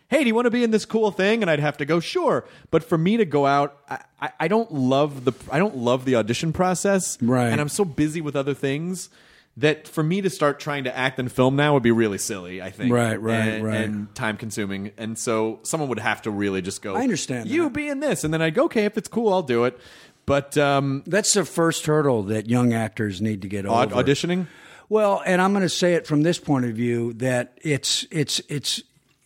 hey, do you want to be in this cool thing? And I'd have to go, sure. But for me to go out, I, I, I don't love the I don't love the audition process. Right. And I'm so busy with other things that for me to start trying to act and film now would be really silly, I think. Right, right, and, right. And time consuming. And so someone would have to really just go, I understand you that. be in this. And then I'd go, okay, if it's cool, I'll do it. But um, That's the first hurdle that young actors need to get aud- over. auditioning? Well, and I'm going to say it from this point of view that it's it's it's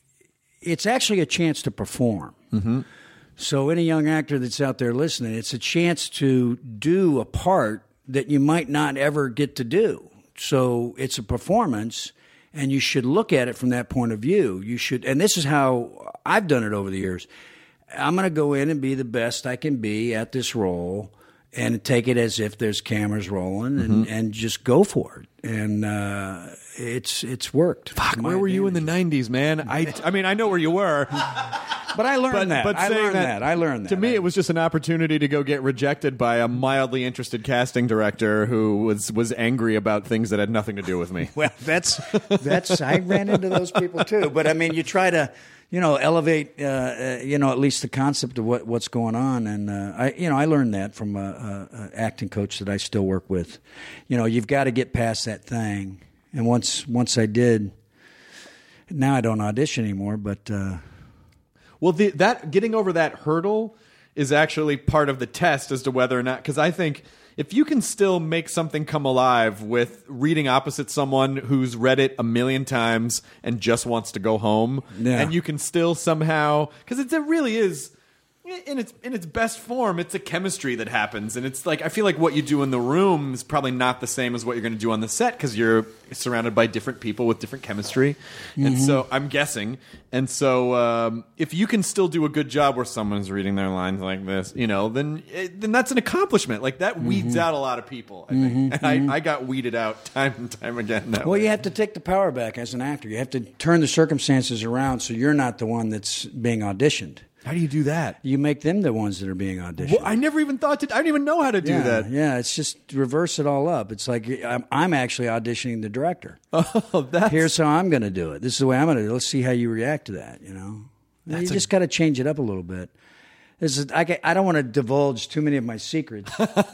it's actually a chance to perform. Mm-hmm. So any young actor that's out there listening, it's a chance to do a part that you might not ever get to do. So it's a performance, and you should look at it from that point of view. You should, and this is how I've done it over the years. I'm going to go in and be the best I can be at this role, and take it as if there's cameras rolling, and, Mm-hmm. and just go for it. And uh, it's it's worked. Fuck, to my where were you in the advantage. nineties, man? I, I mean, I know where you were. But I learned But, that. but I saying learned that. I learned that. To me, I- it was just an opportunity to go get rejected by a mildly interested casting director who was was angry about things that had nothing to do with me. Well, that's that's I ran into those people too. But I mean, you try to, you know, elevate, uh, uh, you know, at least the concept of what, what's going on. And uh, I, you know, I learned that from a, a, a acting coach that I still work with. You know, you've got to get past that thing. And once once I did, now I don't audition anymore. But uh, Well, the, that getting over that hurdle is actually part of the test as to whether or not, because I think if you can still make something come alive with reading opposite someone who's read it a million times and just wants to go home, Yeah. and you can still somehow, because it really is in its in its best form, it's a chemistry that happens, and it's like I feel like what you do in the room is probably not the same as what you're going to do on the set because you're surrounded by different people with different chemistry, and so I'm guessing, and so um, if you can still do a good job where someone's reading their lines like this, you know, then it, then that's an accomplishment. Like that weeds out a lot of people, I think, and I, I got weeded out time and time again. That well, way. you have to take the power back as an actor. You have to turn the circumstances around so you're not the one that's being auditioned. How do you do that? You make them the ones that are being auditioned. Well, I never even thought to. I don't even know how to do yeah, that. Yeah, it's just reverse it all up. It's like I'm, I'm actually auditioning the director. Oh, that's Here's how I'm going to do it. This is the way I'm going to do it. Let's see how you react to that, you know? That's you a- just got to change it up a little bit. This is, I, ca- I don't want to divulge too many of my secrets.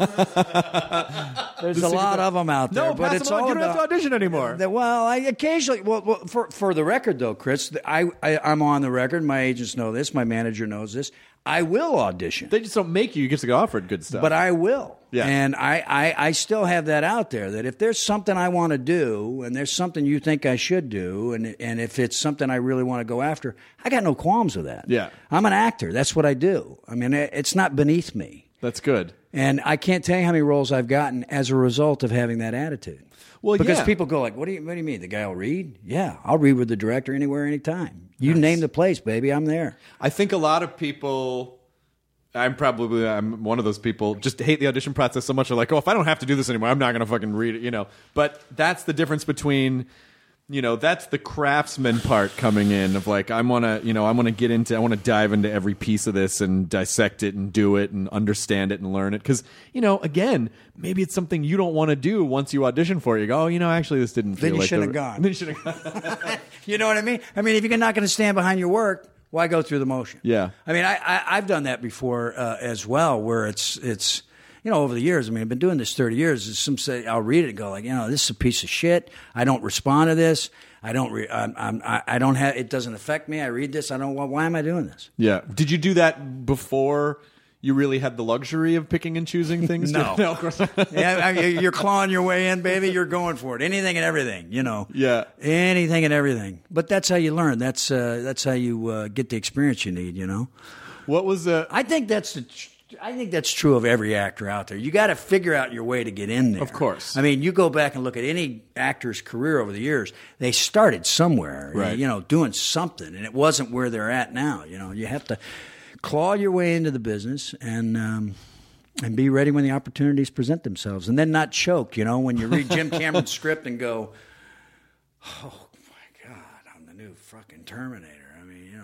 There's a lot of them out there. No, but pass it's them on. all You don't have about, to audition anymore. that- well, I occasionally, well, well for, for the record, though, Chris, I, I, I'm on the record. My agents know this. My manager knows this. I will audition. They just don't make you. You get to get offered good stuff. But I will. Yeah. And I, I, I still have that out there that if there's something I want to do and there's something you think I should do and and if it's something I really want to go after, I got no qualms with that. Yeah. I'm an actor. That's what I do. I mean, it- it's not beneath me. That's good. And I can't tell you how many roles I've gotten as a result of having that attitude. Well, because yeah. people go like, what do you what do you mean? The guy will read? Yeah, I'll read with the director anywhere, anytime. You name the place, baby, I'm there. I think a lot of people. I'm probably I'm one of those people just hate the audition process so much. They're like, oh, if I don't have to do this anymore, I'm not going to fucking read it, you know. But that's the difference between, you know, that's the craftsman part coming in of like, I want to, you know, I want to get into, I want to dive into every piece of this and dissect it and do it and understand it and learn it. Because, you know, again, maybe it's something you don't want to do once you audition for it. You go, oh, you know, actually, this didn't feel Then you like shouldn't the- have gone. Then you should have gone. You know what I mean? I mean, if you're not going to stand behind your work, why go through the motion? Yeah. I mean, I, I, I've done that before uh, as well, where it's it's you know over the years. I mean, I've been doing this thirty years. And some say I'll read it and go like, you know, this is a piece of shit. I don't respond to this. I don't. Re- I'm, I'm, I I don't have. It doesn't affect me. I read this. I don't. Why, why am I doing this? Yeah. Did you do that before you really had the luxury of picking and choosing things? No. no, of course not. Yeah, I mean, you're clawing your way in, baby. You're going for it. Anything and everything, you know. Yeah. Anything and everything. But that's how you learn. That's uh, that's how you uh, get the experience you need. You know. What was uh I think that's the. Tr- I think that's true of every actor out there. You got to figure out your way to get in there. Of course. I mean, you go back and look at any actor's career over the years. They started somewhere, Right. you know, doing something, and it wasn't where they're at now. You know, you have to claw your way into the business and um, and be ready when the opportunities present themselves, and then not choke. You know, when you read Jim Cameron's script and go, "Oh my God, I'm the new fucking Terminator." I mean, you know.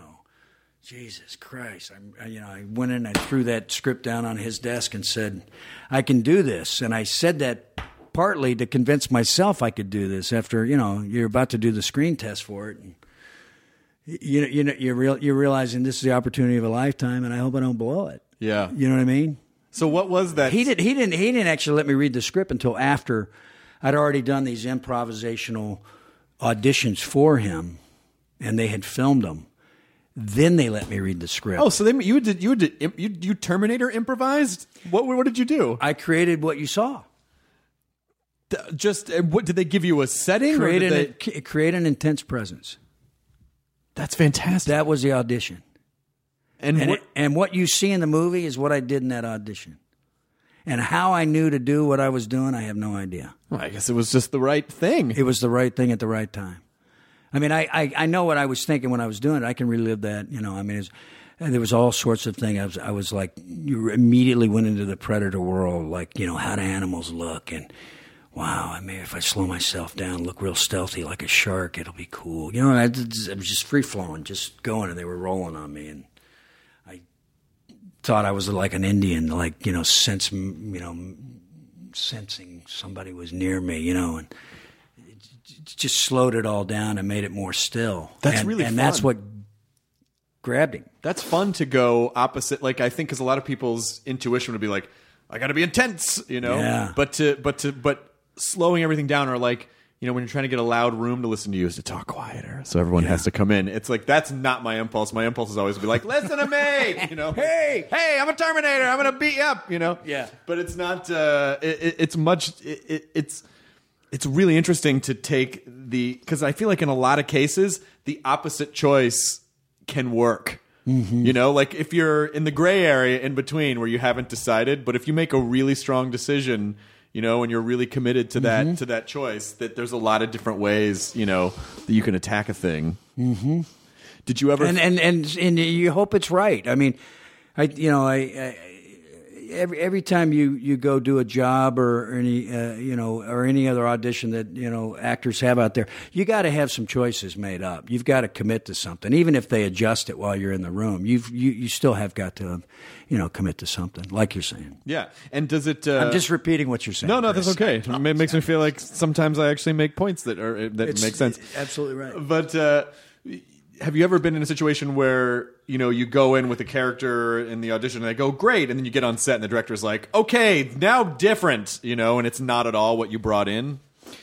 Jesus Christ! I, you know, I went in, I threw that script down on his desk and said, "I can do this." And I said that partly to convince myself I could do this. After you know, you're about to do the screen test for it, and you know, you know, you're real, you're realizing this is the opportunity of a lifetime, and I hope I don't blow it. Yeah. You know what I mean? So what was that? He did. He didn't. He didn't actually let me read the script until after I'd already done these improvisational auditions for him, and they had filmed them. Then they let me read the script. Oh, so they you did you did you you Terminator improvised? What what did you do? I created what you saw. Just what did they give you a setting? Create or did an they... create an intense presence. That's fantastic. That was the audition. And and, what, it, and what you see in the movie is what I did in that audition. And how I knew to do what I was doing, I have no idea. Well, I guess it was just the right thing. It was the right thing at the right time. I mean, I, I, I know what I was thinking when I was doing it. I can relive that. You know, I mean, it's, there was all sorts of things. I was, I was like, you immediately went into the predator world, like, you know, how do animals look? And wow, I mean, if I slow myself down, look real stealthy like a shark, it'll be cool. You know, I, it was just free flowing, just going, and they were rolling on me. And I thought I was like an Indian, like, you know, sense, you know, sensing somebody was near me, you know, and just slowed it all down and made it more still. That's and, really and fun. that's what grabbed him. That's fun to go opposite. Like, I think because a lot of people's intuition would be like, I got to be intense, you know. Yeah. But to but to but slowing everything down, or like, you know, when you're trying to get a loud room to listen to you, is to talk quieter, so everyone yeah. has to come in. It's like, that's not my impulse. My impulse is always to be like, listen to me, you know. hey, hey, I'm a Terminator. I'm gonna beat you up, you know. Yeah. But it's not. Uh, it, it, it's much. It, it, it's. It's really interesting to take the, because I feel like in a lot of cases the opposite choice can work. Mm-hmm. You know, like if you're in the gray area in between where you haven't decided, but if you make a really strong decision, you know, and you're really committed to that mm-hmm. to that choice, that there's a lot of different ways, you know, that you can attack a thing. Mm-hmm. Did you ever? And and and and you hope it's right. I mean, I you know I. I Every every time you, you go do a job or any uh, you know or any other audition that you know actors have out there, you got to have some choices made up. You've got to commit to something, even if they adjust it while you're in the room. You've you, you still have got to you know commit to something, like you're saying. Yeah, and does it? Uh, I'm just repeating what you're saying. No, no, Chris. that's okay. It makes me feel like sometimes I actually make points that are that It's, make sense. Absolutely right. But uh, have you ever been in a situation where, you know, you go in with a character in the audition and they go, great, and then you get on set and the director's like, okay, now different, you know, and it's not at all what you brought in?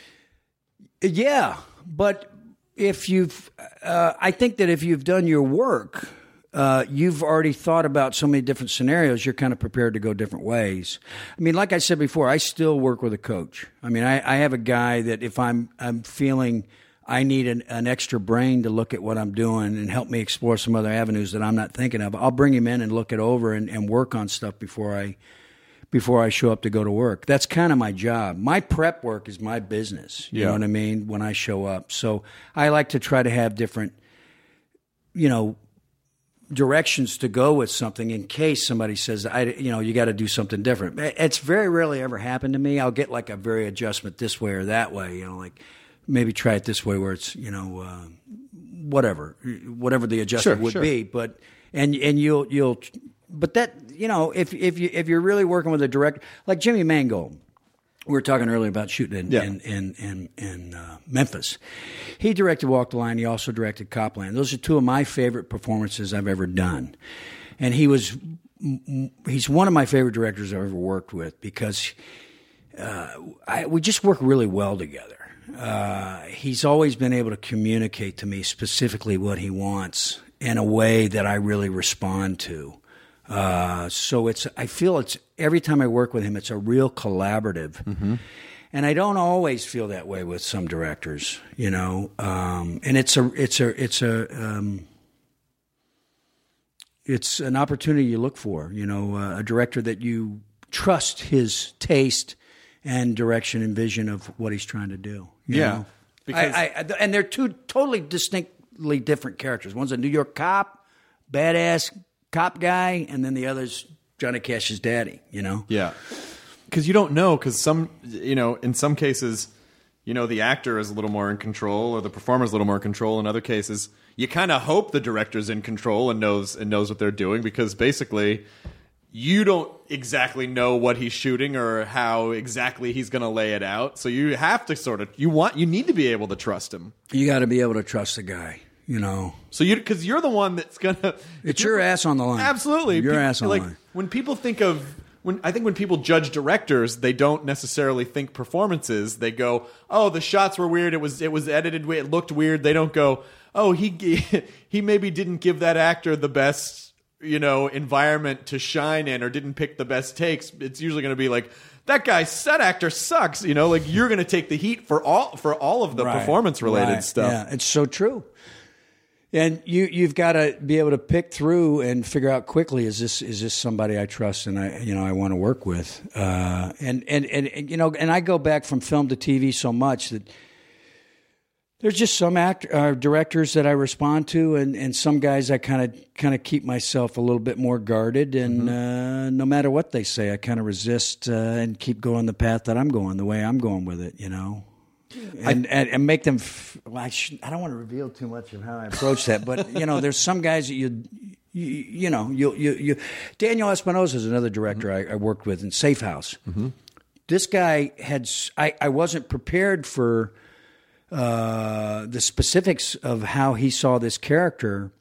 Yeah, but if you've, uh, I think that if you've done your work, uh, you've already thought about so many different scenarios, you're kind of prepared to go different ways. I mean, like I said before, I still work with a coach. I mean, I, I have a guy that if I'm I'm feeling I need an, an extra brain to look at what I'm doing and help me explore some other avenues that I'm not thinking of, I'll bring him in and look it over and, and work on stuff before I before I show up to go to work. That's kind of my job. My prep work is my business. You yeah. know what I mean? When I show up. So I like to try to have different, you know, directions to go with something in case somebody says, I, you know, you got to do something different. It's very rarely ever happened to me. I'll get like a very adjustment this way or that way, you know, like, maybe try it this way where it's, you know, uh, whatever, whatever the adjustment sure, would sure. be. But, and, and you'll, you'll, but that, you know, if, if you, if you're really working with a director, like Jimmy Mangold, we were talking earlier about shooting in, yeah. in, in, in, in uh, Memphis. He directed Walk the Line. He also directed Copland. Those are two of my favorite performances I've ever done. And he was, he's one of my favorite directors I've ever worked with because uh, I, we just work really well together. Uh, he's always been able to communicate to me specifically what he wants in a way that I really respond to. Uh, so it's, I feel it's, every time I work with him, it's a real collaborative. Mm-hmm. And I don't always feel that way with some directors, you know. Um, and it's a, it's a, it's a, um, it's an opportunity you look for, you know, uh, a director that you trust his taste and direction and vision of what he's trying to do. You yeah. know? Because I, I, and they're two totally distinctly different characters. One's a New York cop, badass cop guy, and then the other's Johnny Cash's daddy, you know? Yeah. Because you don't know, because some, you know, in some cases, you know, the actor is a little more in control or the performer is a little more in control. In other cases, you kind of hope the director's in control and knows and knows what they're doing because basically you don't exactly know what he's shooting or how exactly he's going to lay it out. So you have to sort of, you want, you need to be able to trust him. You got to be able to trust the guy. You know, So you, because you're the one that's gonna, it's your ass on the line. absolutely, your Pe- ass on like, the line. When people think of, when I think when people judge directors, they don't necessarily think performances. They go, "Oh, the shots were weird. It was, it was edited. It looked weird." They don't go, "Oh, he, he maybe didn't give that actor the best, you know, environment to shine in, or didn't pick the best takes." It's usually going to be like, that guy's set actor sucks. You know, like you're going to take the heat for all for all of the Right. performance related Right. stuff. Yeah, it's so true. And you you've got to be able to pick through and figure out quickly, is this is this somebody I trust and I you know I want to work with. Uh, and, and and you know and I go back from film to T V so much that there's just some act, uh, directors that I respond to, and, and some guys I kind of kind of keep myself a little bit more guarded, and uh, no matter what they say, I kind of resist uh, and keep going the path that I'm going, the way I'm going with it, you know, and and, and make them. F- well, I, should, I don't want to reveal too much of how I approach that, but you know, there's some guys that you. You, you know, you, you, you. Daniel Espinosa is another director mm-hmm. I, I worked with in Safe House. Mm-hmm. This guy had. I, I wasn't prepared for uh, the specifics of how he saw this character.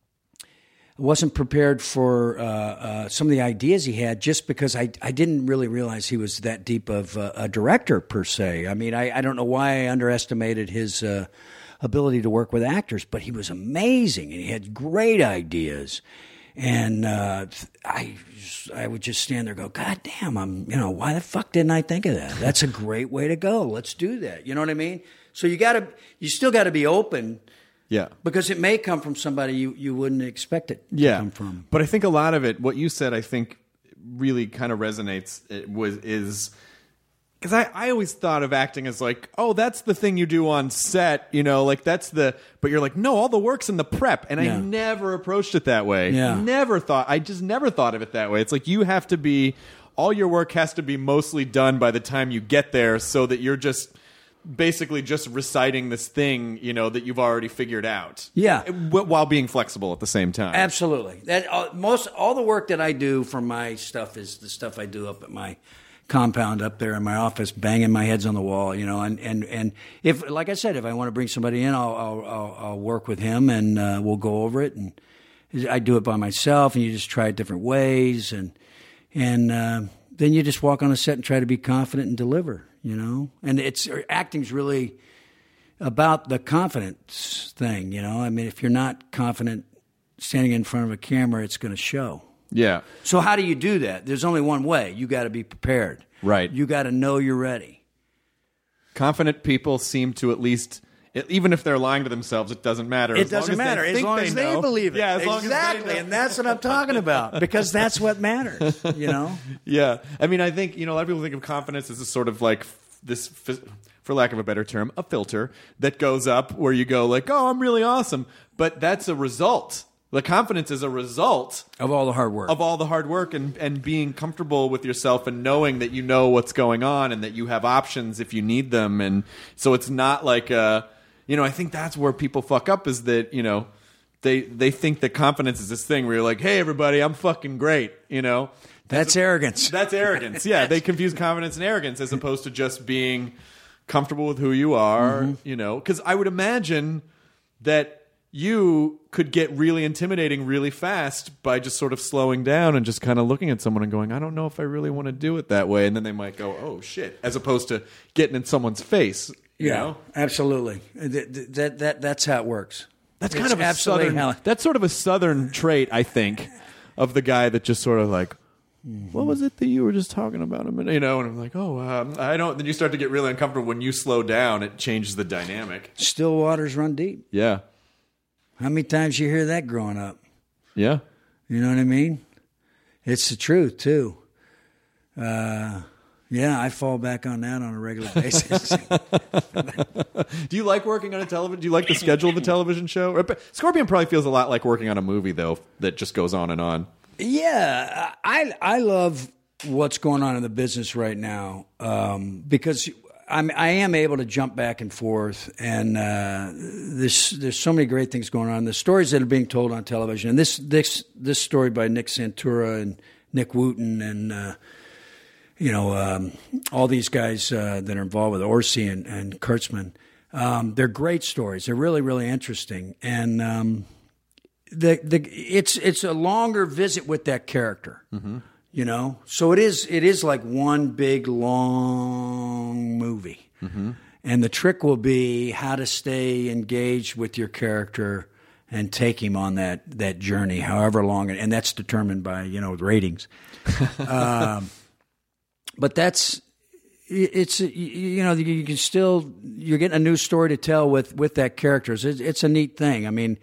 I wasn't prepared for uh, uh, some of the ideas he had, just because I I didn't really realize he was that deep of uh, a director per se. I mean, I, I don't know why I underestimated his. Uh, ability to work with actors, but he was amazing and he had great ideas. And uh, I I would just stand there and go, God damn, I'm, you know, why the fuck didn't I think of that? That's a great way to go. Let's do that. You know what I mean? So you got to, you still got to be open. Yeah. Because it may come from somebody you, you wouldn't expect it to yeah. come from. But I think a lot of it, what you said, I think really kind of resonates. It was, is, because I, I always thought of acting as like, oh, that's the thing you do on set, you know, like that's the, but you're like, no, all the work's in the prep. And Yeah. I never approached it that way. Yeah. Never thought, I just never thought of it that way. It's like you have to be, all your work has to be mostly done by the time you get there, so that you're just basically just reciting this thing, you know, that you've already figured out. Yeah. W- while being flexible at the same time. Absolutely. That uh, most, all the work that I do for my stuff is the stuff I do up at my compound up there in my office, banging my heads on the wall, you know, and, and, and if, like I said, if I want to bring somebody in, I'll, I'll, I'll, I'll work with him and uh, we'll go over it. And I do it by myself, and you just try it different ways. And, and uh, then you just walk on a set and try to be confident and deliver, you know, and it's, acting's really about the confidence thing, you know. I mean, if you're not confident standing in front of a camera, it's going to show. Yeah. So how do you do that? There's only one way. You got to be prepared. Right. You got to know you're ready. Confident people seem to at least, even if they're lying to themselves, it doesn't matter. It As long doesn't as they matter as think long as they know. believe it. Yeah, as long exactly, as they know. and that's what I'm talking about, because that's what matters. You know. Yeah, I mean, I think, you know, a lot of people think of confidence as a sort of like f- this, f- for lack of a better term, a filter that goes up where you go like, oh, I'm really awesome, but that's a result. The confidence is a result Of all the hard work. of all the hard work and, and being comfortable with yourself and knowing that you know what's going on and that you have options if you need them. And so it's not like, uh, you know, I think that's where people fuck up, is that, you know, they they think that confidence is this thing where you're like, hey, everybody, I'm fucking great, you know. That's arrogance. That's arrogance. Yeah, they confuse confidence and arrogance as opposed to just being comfortable with who you are, Mm-hmm. you know. Because I would imagine that you could get really intimidating really fast by just sort of slowing down and just kind of looking at someone and going, I don't know if I really want to do it that way. And then they might go, oh, shit, as opposed to getting in someone's face. You yeah, know? absolutely. That, that that that's how it works. That's It's kind of a absolutely southern, how- that's sort of a southern trait, I think, of the guy that just sort of like, what was it that you were just talking about a minute? You know, and I'm like, oh, um, I don't. Then you start to get really uncomfortable when you slow down. It changes the dynamic. Still waters run deep. Yeah. How many times you hear that growing up? Yeah. You know what I mean? It's the truth too. Uh, yeah, I fall back on that on a regular basis. Do you like working on a television? Do you like the schedule of a television show? Or- Scorpion probably feels a lot like working on a movie, though, that just goes on and on. Yeah, I I love what's going on in the business right now, um, because I'm I am able to jump back and forth, and uh, there's there's so many great things going on. The stories that are being told on television, and this this this story by Nick Santura and Nick Wooten and uh, you know um, all these guys uh, that are involved with Orsi and, and Kurtzman. Um, they're great stories. They're really, really interesting. And um, the the it's it's a longer visit with that character. Mm-hmm. You know, so it is it is like one big long movie. Mm-hmm. And the trick will be how to stay engaged with your character and take him on that, that journey, however long, and that's determined by, you know, ratings. um, but that's, it's, you know, you can still, you're getting a new story to tell with, with that character. It's, it's a neat thing. I mean,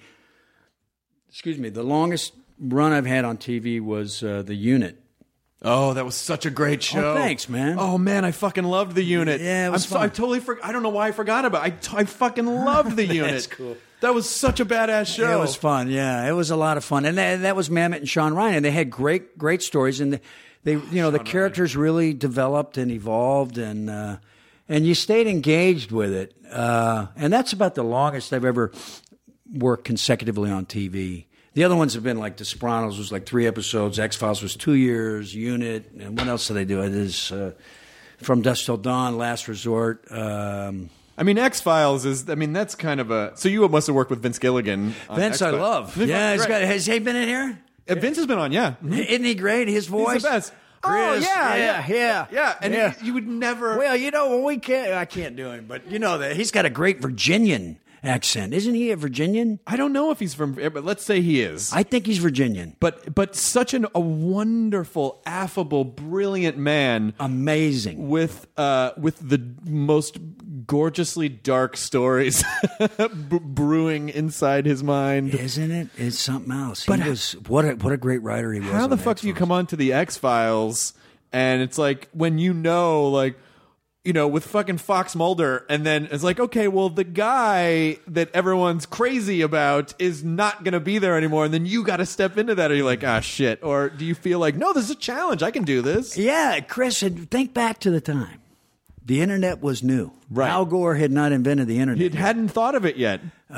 excuse me, the longest run I've had on T V was uh, The Unit. Oh, that was such a great show. Oh, thanks, man. Oh, man, I fucking loved The Unit. Yeah, it was I'm so, fun. I totally forgot. I don't know why I forgot about it. I, t- I fucking loved The Unit. That's cool. That was such a badass show. It was fun, yeah. It was a lot of fun. And that, that was Mamet and Sean Ryan. And they had great, great stories. And they, they you know, the characters really developed and evolved. And uh, and you stayed engaged with it. Uh, and that's about the longest I've ever worked consecutively on T V. The other ones have been like The Sopranos was like three episodes. X-Files was two years. Unit. And what else did they do? It is uh, From Dusk Till Dawn, Last Resort. Um, I mean, X-Files is, I mean, that's kind of a, so you must have worked with Vince Gilligan. On Vince, X-Files. I love. Vince, Yeah, he's right. got, has he been in here? Uh, Vince has been on, yeah. Mm-hmm. Isn't he great? His voice? He's the best. Chris, oh, yeah, yeah, yeah. Yeah, and yeah. You, you would never. Well, you know, when we can't, I can't do him, but you know that he's got a great Virginian accent. Isn't he a Virginian? I don't know if he's from, but let's say he is. I think he's Virginian. But but such an, a wonderful, affable, brilliant man. Amazing. With uh with the most gorgeously dark stories b- brewing inside his mind. Isn't it? It's something else. But he was what a what a great writer he was. How on the fuck do you X-Files. come on to the X-Files and it's like when you know like you know, with fucking Fox Mulder, and then it's like, okay, well, the guy that everyone's crazy about is not going to be there anymore, and then you got to step into that, or you're like, ah, shit, or do you feel like, no, this is a challenge, I can do this? Yeah, Chris, think back to the time. The internet was new. Right. Al Gore had not invented the internet. He hadn't thought of it yet.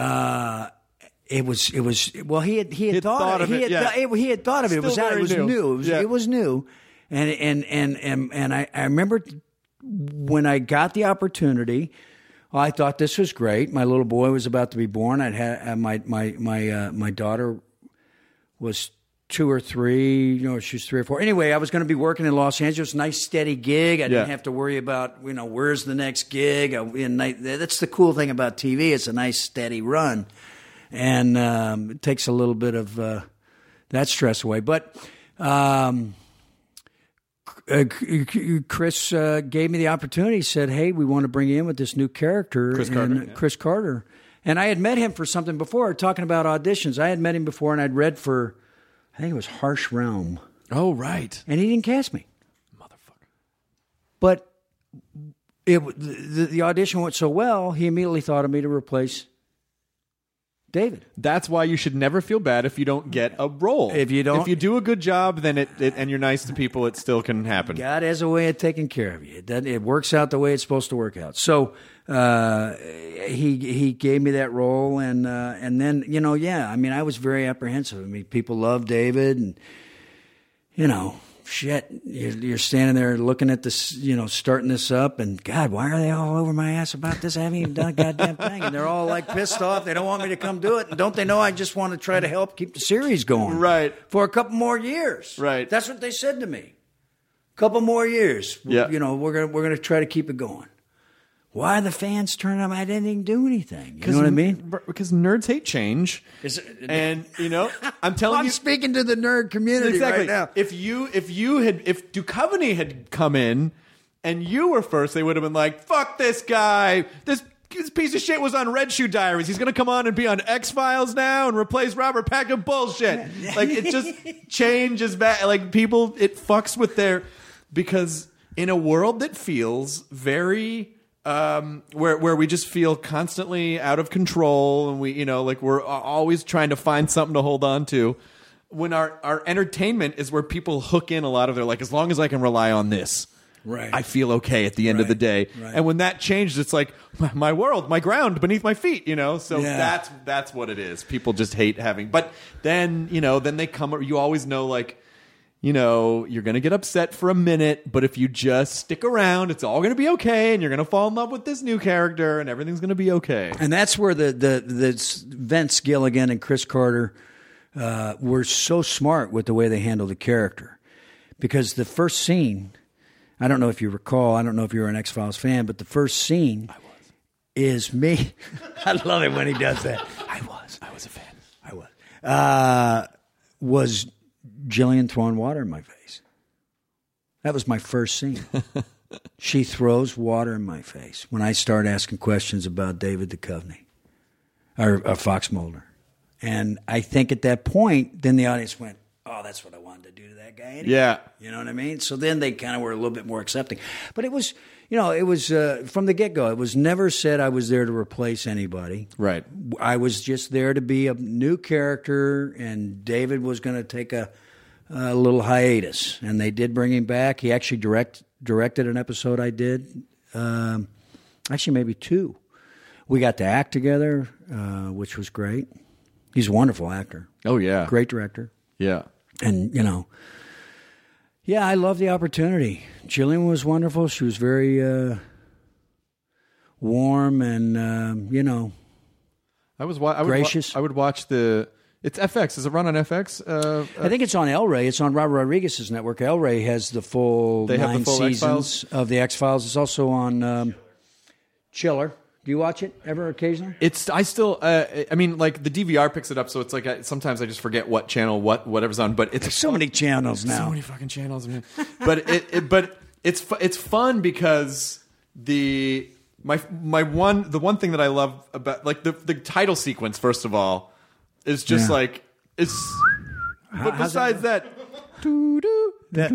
Uh, it was, it was, well, he had, he had He'd thought, thought of of it. it, He had, yeah. th- he had thought of it. It was Still out. It very was new. new. It was, Yeah. it was new. And, and, and, and, and I, I remember when I got the opportunity, I thought this was great. My little boy was about to be born. I'd had uh, my, my, my, uh, my daughter was two or three, you know, she was three or four. Anyway, I was going to be working in Los Angeles, nice steady gig. I didn't Yeah. have to worry about, you know, where's the next gig. I, and I, that's the cool thing about T V. It's a nice steady run. And um, it takes a little bit of uh, that stress away. But um, uh, Chris uh, gave me the opportunity. He said, hey, we want to bring you in with this new character. Chris and, Carter, yeah. Chris Carter. And I had met him for something before, talking about auditions. I had met him before, and I'd read for, I think it was Harsh Realm. Oh, right. And he didn't cast me. Motherfucker. But it, the, the audition went so well, he immediately thought of me to replace David. That's why you should never feel bad if you don't get a role. If you don't- if you do a good job, then it, it and you're nice to people, it still can happen. God has a way of taking care of you. It, doesn't, it works out the way it's supposed to work out. So uh, he he gave me that role, and uh, and then you know, yeah, I mean, I was very apprehensive. I mean, people love David, and you know, shit, you're, you're standing there looking at this, you know, starting this up, and God, why are they all over my ass about this? I haven't even done a goddamn thing, and they're all like pissed off. They don't want me to come do it, and don't they know I just want to try to help keep the series going, Right. for a couple more years, Right. That's what they said to me. Couple more years, Yeah. You know, we're gonna we're gonna try to keep it going. Why are the fans turning up? I didn't even do anything. You know what I mean? Because nerds hate change. Is it- And you know, I'm telling I'm you, speaking to the nerd community exactly. right now. If you if you had if Duchovny had come in and you were first, they would have been like, "Fuck this guy! This." This piece of shit was on Red Shoe Diaries. He's going to come on and be on X-Files now and replace Robert Packard. Bullshit. Like, it just changes back. Like, people, it fucks with their... Because in a world that feels very... Um, where where we just feel constantly out of control and we, you know, like we're always trying to find something to hold on to. When our, our entertainment is where people hook in a lot of their, like, as long as I can rely on this... Right. I feel okay at the end of the day. Right. And when that changed, it's like my, my world, my ground beneath my feet, you know? So Yeah. that's that's what it is. People just hate having. But then, you know, then they come, you always know, like, you know, you're going to get upset for a minute, but if you just stick around, it's all going to be okay, and you're going to fall in love with this new character, and everything's going to be okay. And that's where the the, the Vince Gilligan and Chris Carter uh, were so smart with the way they handled the character, because the first scene, I don't know if you recall, I don't know if you're an X-Files fan, but the first scene I was. is me. I love it when he does that. I was. I was a fan. I was. Uh, was Jillian throwing water in my face. That was my first scene. She throws water in my face when I start asking questions about David Duchovny or, or Fox Mulder. And I think at that point, then the audience went, oh, that's what I wanted to do to that guy anyway. Yeah. You know what I mean? So then they kind of were a little bit more accepting. But it was, you know, it was uh, from the get-go. It was never said I was there to replace anybody. Right. I was just there to be a new character, and David was going to take a, a little hiatus. And they did bring him back. He actually direct, directed an episode I did. Um, actually, maybe two. We got to act together, uh, which was great. He's a wonderful actor. Oh, yeah. Great director. Yeah. And, you know, yeah, I love the opportunity. Jillian was wonderful. She was very uh, warm and, um, you know, I was wa- I would gracious. Wa- I would watch the... It's F X. Is it run on F X? Uh, uh, I think it's on El Rey. It's on Robert Rodriguez's network. El Rey has the full They have nine the full seasons X-Files? of the X-Files. It's also on um, Chiller. Do you watch it ever occasionally? It's I still uh, I mean like the D V R picks it up, so it's like I, sometimes I just forget what channel what whatever's on. But it's There's so many channels now. So many fucking channels, man. But it, it but it's fu- it's fun because the my my one the one thing that I love about like the the title sequence first of all is just Yeah. like it's. How- But how's besides that. That-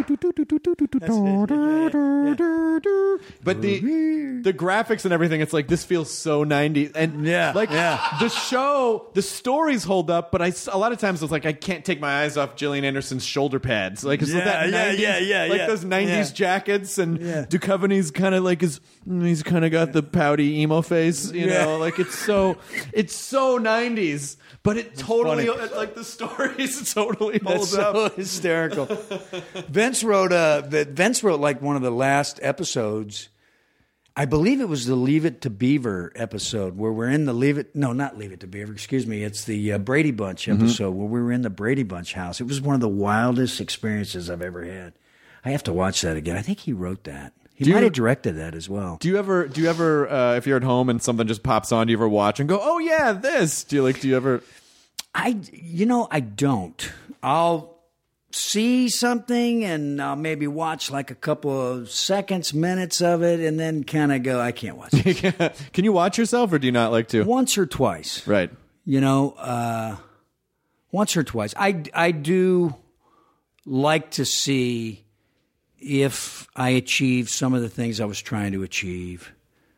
But the the graphics and everything, it's like this feels so nineties, and Yeah, like yeah. the show, the stories hold up. But I a lot of times it's like I can't take my eyes off Gillian Anderson's shoulder pads, like it's Yeah, that yeah, nineties, yeah, yeah, like yeah. those nineties Yeah. jackets, and Yeah. Duchovny's kind of like his he's kind of got the pouty emo face, you Yeah. know, like it's so it's so nineties. But it totally, funny. like the stories, totally holds That's so up. hysterical. Vince wrote uh, Vince wrote like one of the last episodes. I believe it was the Leave It to Beaver episode where we're in the Leave It. No, not Leave It to Beaver. Excuse me. It's the uh, Brady Bunch episode where we were in the Brady Bunch house. It was one of the wildest experiences I've ever had. I have to watch that again. I think he wrote that. He Do you- might have directed that as well. Do you ever, do you ever, uh, if you're at home and something just pops on, do you ever watch and go, oh yeah, this? Do you like, do you ever? I, you know, I don't. I'll see something and I'll maybe watch like a couple of seconds, minutes of it, and then kind of go, I can't watch it. Can you watch yourself, or do you not like to? Once or twice. Right. You know, uh, once or twice. I, I do like to see if I achieve some of the things I was trying to achieve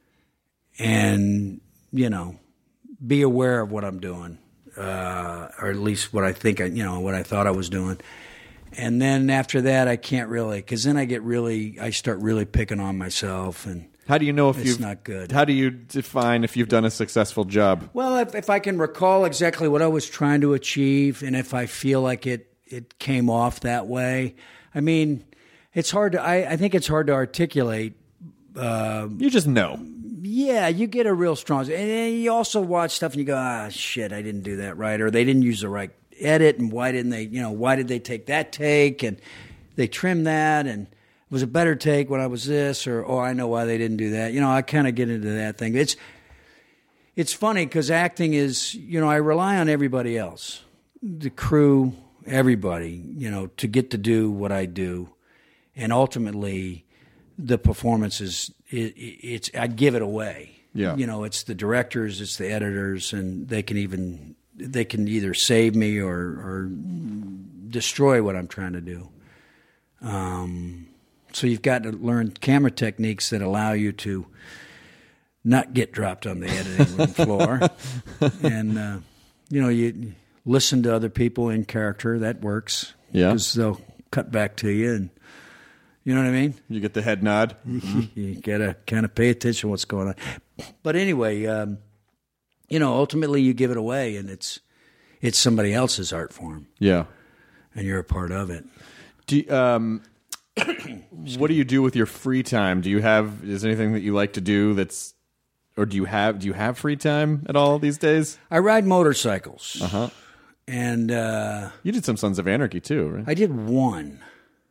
and, you know, be aware of what I'm doing. Uh, or at least what I think, I, you know, what I thought I was doing. And then after that, I can't really, because then I get really, I start really picking on myself, and How do you know if it's you've not good. How do you define if you've done a successful job? Well, if, if I can recall exactly what I was trying to achieve, and if I feel like it, it came off that way, I mean, it's hard to, I, I think it's hard to articulate. You just know. Yeah, you get a real strong, and then you also watch stuff and you go, ah, shit, I didn't do that right, or they didn't use the right edit, and why didn't they, you know, why did they take that take, and they trimmed that, and it was a better take when I was this, or, oh, I know why they didn't do that. You know, I kind of get into that thing. It's, it's funny because acting is, you know, I rely on everybody else, the crew, everybody, you know, to get to do what I do, and ultimately the performance is, it, it's, I give it away. Yeah. You know, it's the directors, it's the editors, and they can even, they can either save me or, or destroy what I'm trying to do. Um, so you've got to learn camera techniques that allow you to not get dropped on the editing room floor. And, uh, you know, you listen to other people in character. That works. Yeah. Because they'll cut back to you, and you know what I mean? You get the head nod. You got to kind of pay attention to what's going on. But anyway, um, you know, ultimately you give it away, and it's it's somebody else's art form, Yeah. and you're a part of it. Do you, um, what do you do with your free time? Do you have is there anything that you like to do that's, or do you have do you have free time at all these days? I ride motorcycles. Uh huh. And uh, you did some Sons of Anarchy too, right? I did one.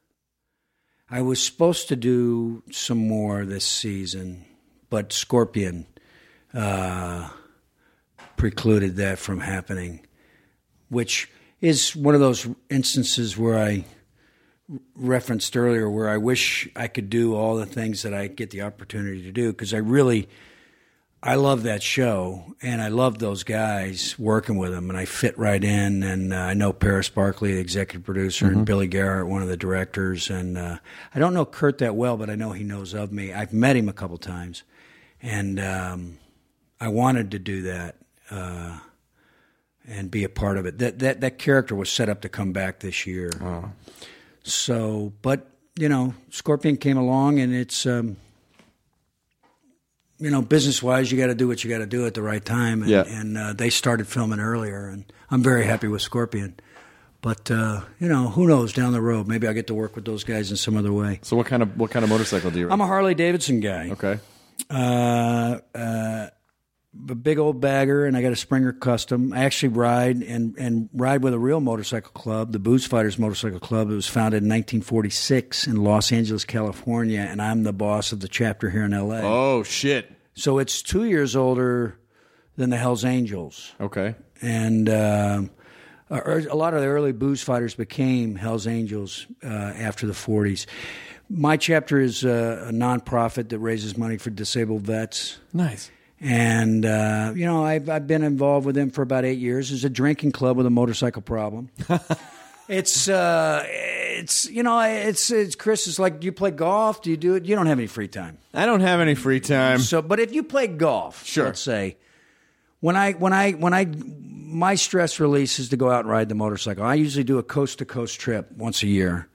I was supposed to do some more this season, but Scorpion uh, precluded that from happening, which is one of those instances where I referenced earlier where I wish I could do all the things that I get the opportunity to do, because I really, I love that show, and I love those guys working with them, and I fit right in, and uh, I know Paris Barkley, the executive producer, mm-hmm. and Billy Garrett, one of the directors, and uh, I don't know Kurt that well, but I know he knows of me. I've met him a couple times, and um, I wanted to do that uh, and be a part of it. That, that that character was set up to come back this year. Oh. So, but, you know, Scorpion came along, and it's... Um, You know, business-wise, you got to do what you got to do at the right time, and, yeah. and uh, they started filming earlier, and I'm very happy with Scorpion. But uh, you know, who knows down the road? Maybe I get to work with those guys in some other way. So, what kind of what kind of motorcycle do you ride? I'm a Harley Davidson guy. Okay. Uh, uh, a big old bagger, and I got a Springer Custom. I actually ride and and ride with a real motorcycle club, the Booze Fighters Motorcycle Club. It was founded in nineteen forty-six in Los Angeles, California, and I'm the boss of the chapter here in L A. Oh shit! So it's two years older than the Hells Angels. Okay. And uh, a lot of the early Booze Fighters became Hells Angels uh, after the forties. My chapter is a, a nonprofit that raises money for disabled vets. Nice. And, uh, you know, I've, I've been involved with them for about eight years. It's a drinking club with a motorcycle problem. It's, uh, it's you know, it's, it's, Chris, it's like, do you play golf? Do you do it? You don't have any free time. I don't have any free time. So, but if you play golf, sure. let's say, when I, when I, when I, my stress release is to go out and ride the motorcycle. I usually do a coast-to-coast trip once a year.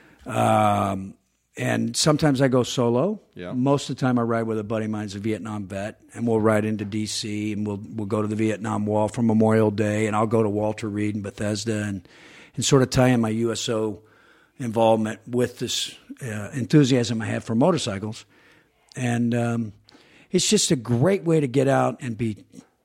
Um, And sometimes I go solo. Yeah. Most of the time I ride with a buddy of mine who's a Vietnam vet, and we'll ride into D C, and we'll we'll go to the Vietnam Wall for Memorial Day, and I'll go to Walter Reed in Bethesda and, and sort of tie in my U S O involvement with this uh, enthusiasm I have for motorcycles. And um, it's just a great way to get out and be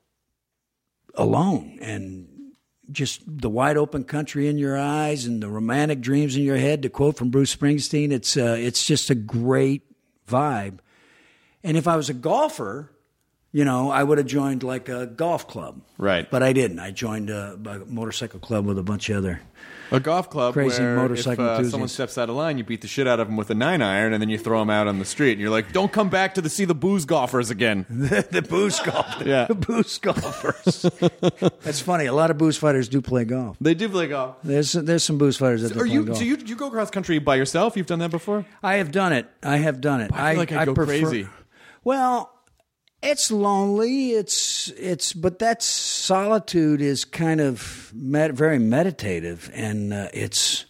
alone and just the wide open country in your eyes and the romantic dreams in your head, to quote from Bruce Springsteen. It's uh, it's just a great vibe. And if I was a golfer, you know, I would have joined like a golf club. Right. But I didn't. I joined a, a motorcycle club with a bunch of other a golf club crazy where motorcycle if uh, enthusiasts. someone steps out of line, you beat the shit out of them with a nine iron, and then you throw them out on the street. And you're like, don't come back to the see the booze golfers again. the, the booze golfers. Yeah. The booze golfers. That's funny. A lot of booze fighters do play golf. They do play golf. There's there's some booze fighters that So do are play you? golf. So you you go cross country by yourself? You've done that before? I have done it. I have done it. I feel like I'd go prefer, crazy. Well, it's lonely. It's it's, but that solitude is kind of med, very meditative, and uh, it's,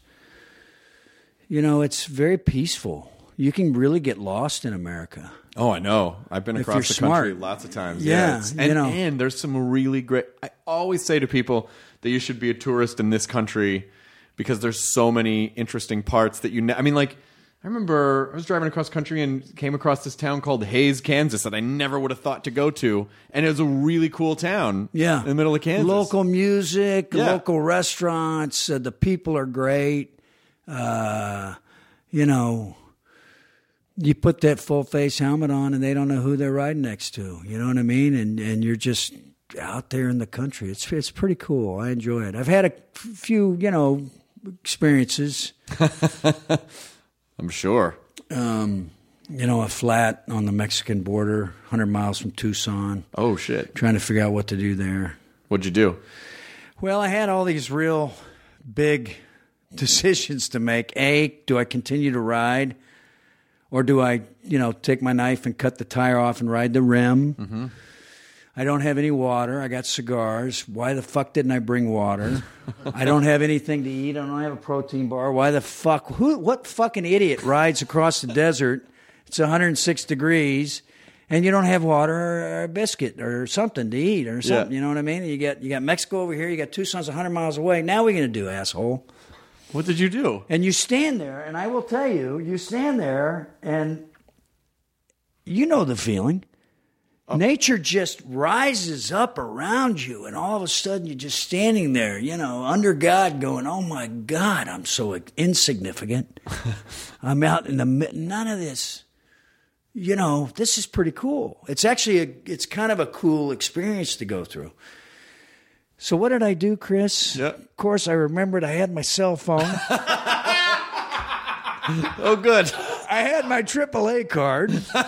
you know, it's very peaceful. You can really get lost in America. Oh, I know. I've been If across the you're country smart. lots of times. Yeah, it's- you and, know. and there's some really great. I always say to people that you should be a tourist in this country because there's so many interesting parts that you. Ne- I mean, like. I remember I was driving across country and came across this town called Hays, Kansas, that I never would have thought to go to, and it was a really cool town. Yeah, in the middle of Kansas. Local music, Yeah. local restaurants. Uh, the people are great. Uh, you know, you put that full face helmet on, and they don't know who they're riding next to. You know what I mean? And and you're just out there in the country. It's it's pretty cool. I enjoy it. I've had a few, you know, experiences. I'm sure. Um, you know, a flat on the Mexican border, one hundred miles from Tucson. Oh, shit. Trying to figure out what to do there. What'd you do? Well, I had all these real big decisions to make. A, do I continue to ride? Or do I, you know, take my knife and cut the tire off and ride the rim? Mm-hmm. I don't have any water. I got cigars. Why the fuck didn't I bring water? I don't have anything to eat. I don't have a protein bar. Why the fuck? Who? What fucking idiot rides across the desert? It's one hundred six degrees, and you don't have water or a biscuit or something to eat or something. Yeah. You know what I mean? You got you got Mexico over here. You got Tucson's one hundred miles away. Now what are you going to do, asshole? What did you do? And you stand there, and I will tell you, you stand there, and you know the feeling. Oh. Nature just rises up around you, and all of a sudden you're just standing there, you know, under God going, oh, my God, I'm so insignificant. I'm out in the mid- none of this. You know, this is pretty cool. It's actually, a, it's kind of a cool experience to go through. So what did I do, Chris? Yep. Of course, I remembered I had my cell phone. Oh, good. I had my triple A card.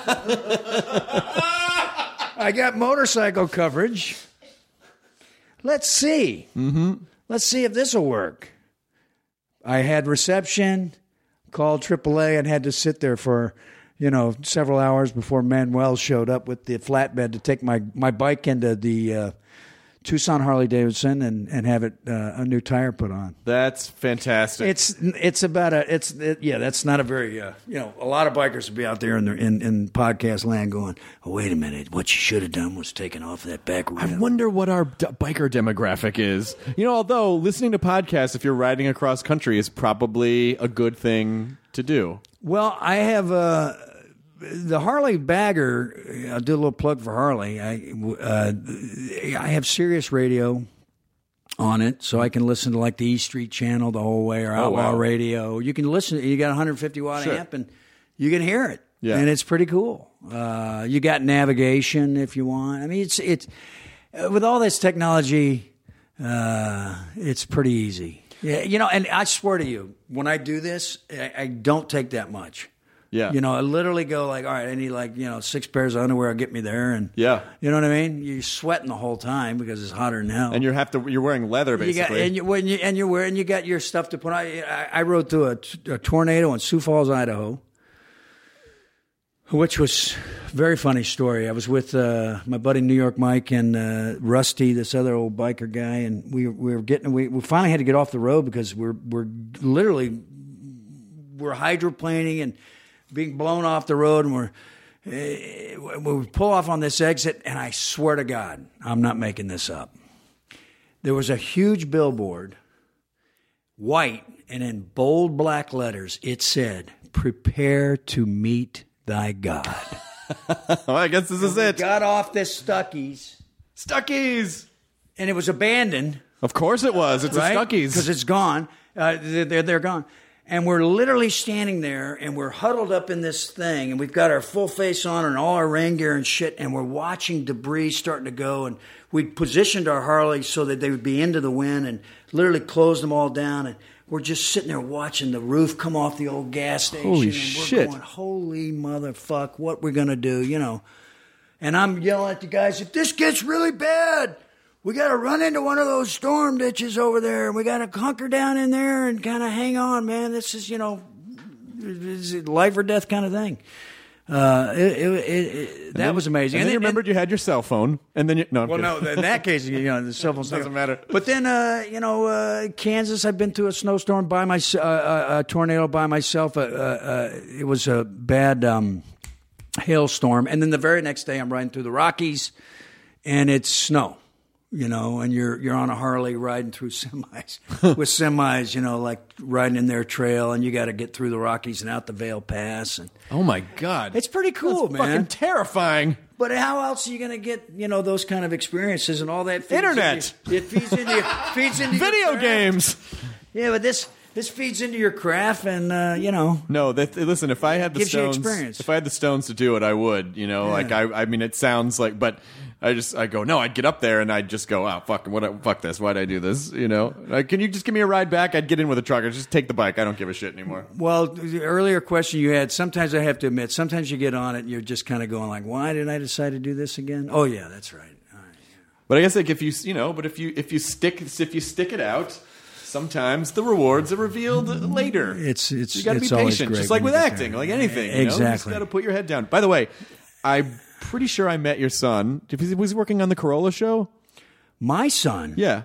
I got motorcycle coverage. Let's see. Mm-hmm. Let's see if this will work. I had reception, called triple A, and had to sit there for, you know, several hours before Manuel showed up with the flatbed to take my, my bike into the uh, Tucson Harley Davidson and, and have it uh, a new tire put on. That's fantastic. It's it's about a it's it, yeah. That's not a very uh, you know. A lot of bikers would be out there in their, in in podcast land going, oh, wait a minute, what you should have done was taken off that back rim. I wonder what our d- biker demographic is. You know, although listening to podcasts if you're riding across country is probably a good thing to do. Well, I have uh, the Harley Bagger. I'll do a little plug for Harley. I uh, I have Sirius Radio on it, so I can listen to like the E Street Channel the whole way, or Outlaw oh, wow. Radio. You can listen. You got a one hundred fifty watt sure. amp, and you can hear it. Yeah. And it's pretty cool. Uh, you got navigation if you want. I mean, it's it's uh, with all this technology, uh, it's pretty easy. Yeah, you know, and I swear to you, when I do this, I, I don't take that much. Yeah. You know, I literally go like, all right, I need like, you know, six pairs of underwear will get me there. And yeah. You know what I mean? You're sweating the whole time because it's hotter than hell. And you have to, you're wearing leather basically. You got, and, you, when you, and you're wearing, you got your stuff to put on. I, I rode through a, a tornado in Sioux Falls, Idaho, which was a very funny story. I was with uh, my buddy New York Mike and uh, Rusty, this other old biker guy, and we, we were getting, we, we finally had to get off the road because we're, we're literally, we're hydroplaning and being blown off the road, and we're uh, we pull off on this exit, and I swear to God, I'm not making this up. There was a huge billboard, white, and in bold black letters, it said, "Prepare to meet thy God." Well, I guess this is it. Got off this Stuckey's. Stuckey's! And it was abandoned. Of course it was. It's right? a Stuckey's. Because it's gone. Uh, they're, they're gone. And we're literally standing there, and we're huddled up in this thing, and we've got our full face on and all our rain gear and shit, and we're watching debris starting to go, and we'd positioned our Harleys so that they would be into the wind and literally closed them all down, and we're just sitting there watching the roof come off the old gas station. Holy and we're shit. going, holy motherfuck, what we're going to do, you know. And I'm yelling at the guys, if this gets really bad, we got to run into one of those storm ditches over there, and we got to hunker down in there and kind of hang on, man. This is, you know, it's a life or death kind of thing. Uh, it, it, it, it, that then, was amazing. And, and then then you remembered and, you had your cell phone, and then you no. I'm well, kidding. no, in that case, you know, the cell phone doesn't matter. But then, uh, you know, uh, Kansas, I've been through a snowstorm by my uh, a, a tornado by myself. Uh, uh, it was a bad um, hailstorm, and then the very next day, I'm riding through the Rockies, and it's snow. You know, and you're you're on a Harley riding through semis with semis, you know, like riding in their trail, and you got to get through the Rockies and out the Vail Pass. And oh my God, it's pretty cool, That's man. Fucking terrifying. But how else are you going to get, you know, those kind of experiences and all that? Feeds Internet. Into, it feeds into feeds into video your games. Yeah, but this this feeds into your craft, and uh, you know. No, that, listen. If I had the gives stones, you experience. if I had the stones to do it, I would. You know, Yeah. like I, I mean, it sounds like, but. I just, I go, no, I'd get up there and I'd just go, oh, fuck, what, fuck this. Why'd I do this? You know, like, can you just give me a ride back? I'd get in with a truck. I'd just take the bike. I don't give a shit anymore. Well, the earlier question you had, sometimes I have to admit, sometimes you get on it and you're just kind of going like, why did I decide to do this again? Oh yeah, that's right. All right. Yeah. But I guess like if you, you know, but if you, if you stick, if you stick it out, sometimes the rewards are revealed later. It's, it's, you got to be it's always patient, great just like when with you get acting, there. like anything. You Exactly. know? You just got to put your head down. By the way, I. Pretty sure I met your son. Was he working on the Corolla show? My son? Yeah.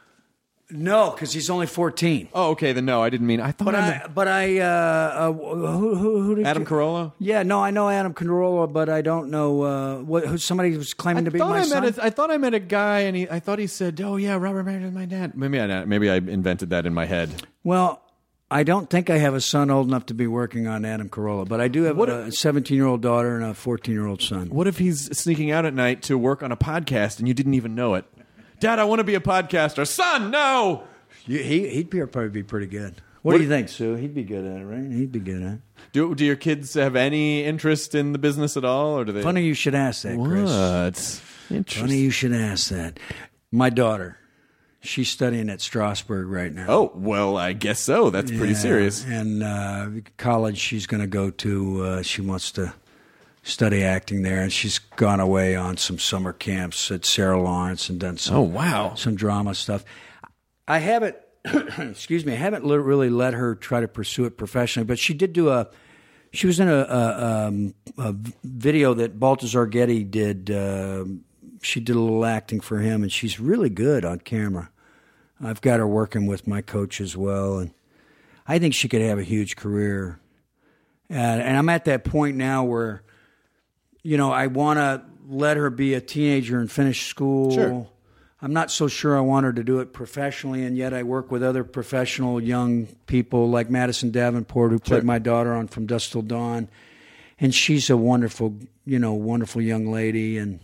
No, because he's only fourteen. Oh, okay. Then no, I didn't mean. I thought. But I, I, met but I, uh, uh, who, who, who did Adam you, Carolla. Yeah, no, I know Adam Carolla, but I don't know uh, what. Who, somebody was claiming I to be thought my I son. met. A, I thought I met a guy, and he. I thought he said, "Oh yeah, Robert Meredith is my dad." Maybe I. Maybe I invented that in my head. Well, I don't think I have a son old enough to be working on Adam Carolla, but I do have What a seventeen-year-old daughter and a fourteen-year-old son. What if he's sneaking out at night to work on a podcast and you didn't even know it? Dad, I want to be a podcaster. Son, no! You, he, he'd be, probably be pretty good. What, what do you think, Sue? He'd be good at it, right? He'd be good at it. Do, do your kids have any interest in the business at all? Or do they? Funny you should ask that, Chris. What? Interesting. Funny you should ask that. My daughter, she's studying at Strasberg right now. Oh, well, I guess so. That's pretty Yeah, serious. And uh, college she's going to go to, uh, she wants to study acting there, and she's gone away on some summer camps at Sarah Lawrence and done some, Oh, wow. some drama stuff. I haven't, excuse me, I haven't li- really let her try to pursue it professionally, but she did do a, she was in a, a, um, a video that Balthazar Getty did. Uh, she did a little acting for him, and she's really good on camera. I've got her working with my coach as well, and I think she could have a huge career. And, and I'm at that point now where, you know, I want to let her be a teenager and finish school. Sure. I'm not so sure I want her to do it professionally, and yet I work with other professional young people like Madison Davenport, who played Sure. my daughter on From Dusk Till Dawn, and she's a wonderful, you know, wonderful young lady, and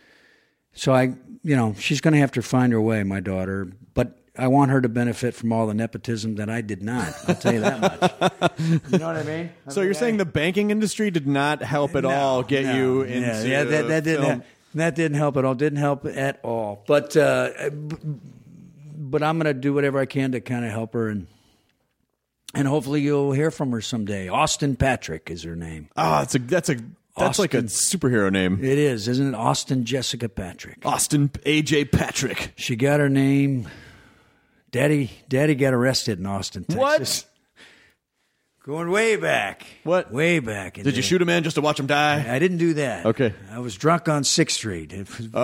so I, you know, she's going to have to find her way, my daughter, but I want her to benefit from all the nepotism that I did not. I'll tell you that much. You know what I mean? I So mean, you're saying I- the banking industry did not help at no, all get no. you into yeah, yeah, that, that didn't film? ha- that didn't help at all. Didn't help at all. But uh, b- but I'm going to do whatever I can to kind of help her, and and hopefully you'll hear from her someday. Austin Patrick is her name. Oh, that's a that's a that's like a Austin. superhero name. It is, isn't it? Austin Jessica Patrick. Austin A J Patrick. She got her name. Daddy, Daddy got arrested in Austin, Texas. What? Going way back. What? Way back. Did you shoot a man just to watch him die? I didn't do that. Okay. I was drunk on sixth Street. It was-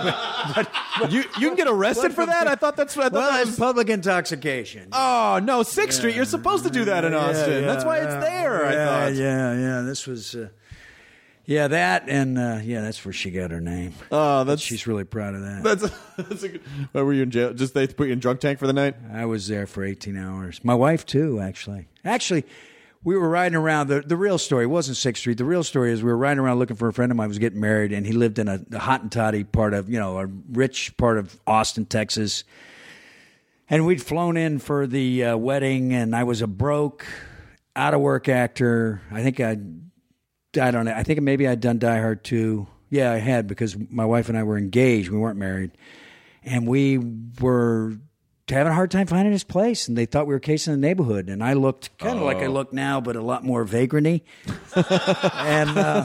Oh, you you can get arrested for that? I thought that's what I thought well, that it's was. public intoxication. Oh no, Sixth Street. You're supposed to do that in Yeah, Austin. yeah, That's why it's yeah. there. I Yeah, thought. yeah, yeah. This was, uh, yeah, that, and uh, yeah, that's where she got her name. Oh, that's She's really proud of that. that's. that's a good, why were you in jail? Just they put you in drunk tank for the night? I was there for eighteen hours. My wife too, actually. Actually, we were riding around. The the real story wasn't Sixth Street. The real story is we were riding around looking for a friend of mine who was getting married, and he lived in a, a Hottentot-y part of, you know, a rich part of Austin, Texas. And we'd flown in for the uh, wedding, and I was a broke, out of work actor. I think I, I don't know. I think maybe I'd done Die Hard two. Yeah, I had, because my wife and I were engaged. We weren't married, and we were having a hard time finding his place, and they thought we were casing the neighborhood. And I looked kind of like I look now, but a lot more vagrant-y. and uh,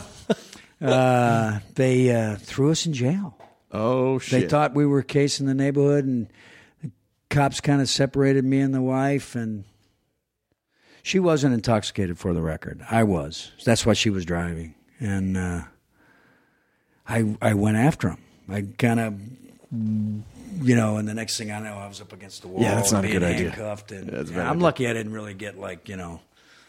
uh, they uh, threw us in jail. Oh shit! They thought we were casing the neighborhood, and the cops kind of separated me and the wife. And she wasn't intoxicated, for the record. I was. That's why she was driving. And uh, I I went after him. I kind of, you know, and the next thing I know, I was up against the wall. Yeah, that's not a being good idea. handcuffed. And Yeah, that's yeah, very I'm good. lucky I didn't really get, like, you know,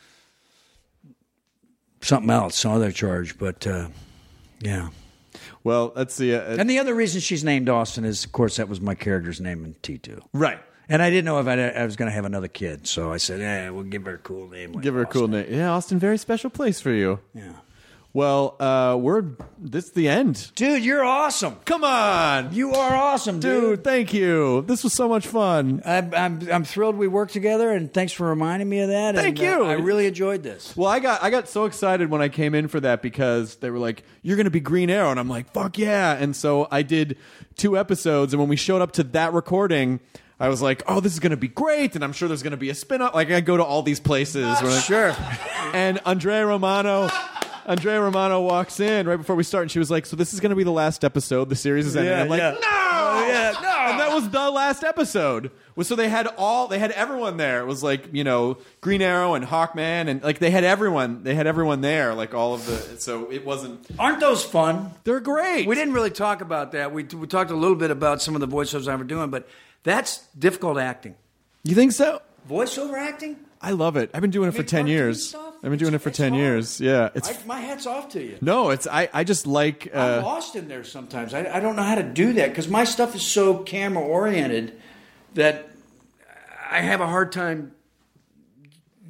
something else, some other charge. But uh, yeah. Well, let's see. Uh, And the other reason she's named Austin is, of course, that was my character's name in T two. right. And I didn't know if I, I was going to have another kid, so I said, "Yeah, we'll give her a cool name." like Give her a cool Austin. name. Yeah, Austin, very special place for you. Yeah, Well, uh, we're this is the end. dude, you're awesome. Come on, You are awesome, dude. dude. Thank you. This was so much fun. I'm, I'm I'm thrilled we worked together, and thanks for reminding me of that. Thank and, uh, you. I really enjoyed this. Well, I got I got so excited when I came in for that because they were like, "You're going to be Green Arrow," and I'm like, "Fuck yeah!" And so I did two episodes, and when we showed up to that recording, I was like, "Oh, this is going to be great," and I'm sure there's going to be a spin-off. Like I go to all these places, where like- Sure. and Andrea Romano. Andrea Romano walks in right before we start, and she was like, "So this is going to be the last episode. The series is ending." Yeah, I'm like, yeah. "No, yeah, no." And that was the last episode. Well, so they had all, they had everyone there. It was like, you know, Green Arrow and Hawkman, and like they had everyone. They had everyone there, like all of the. So it wasn't. Aren't those fun? They're great. We didn't really talk about that. We we talked a little bit about some of the voiceovers I was doing, but that's difficult acting. You think so? Voiceover acting? I love it. I've been doing it for Make ten cartoon years. stuff? I've been doing it for It's ten hard. years. Yeah, it's I, my hat's off to you. no, it's I. I just like. I'm Uh, lost in there sometimes. I, I don't know how to do that because my stuff is so camera oriented that I have a hard time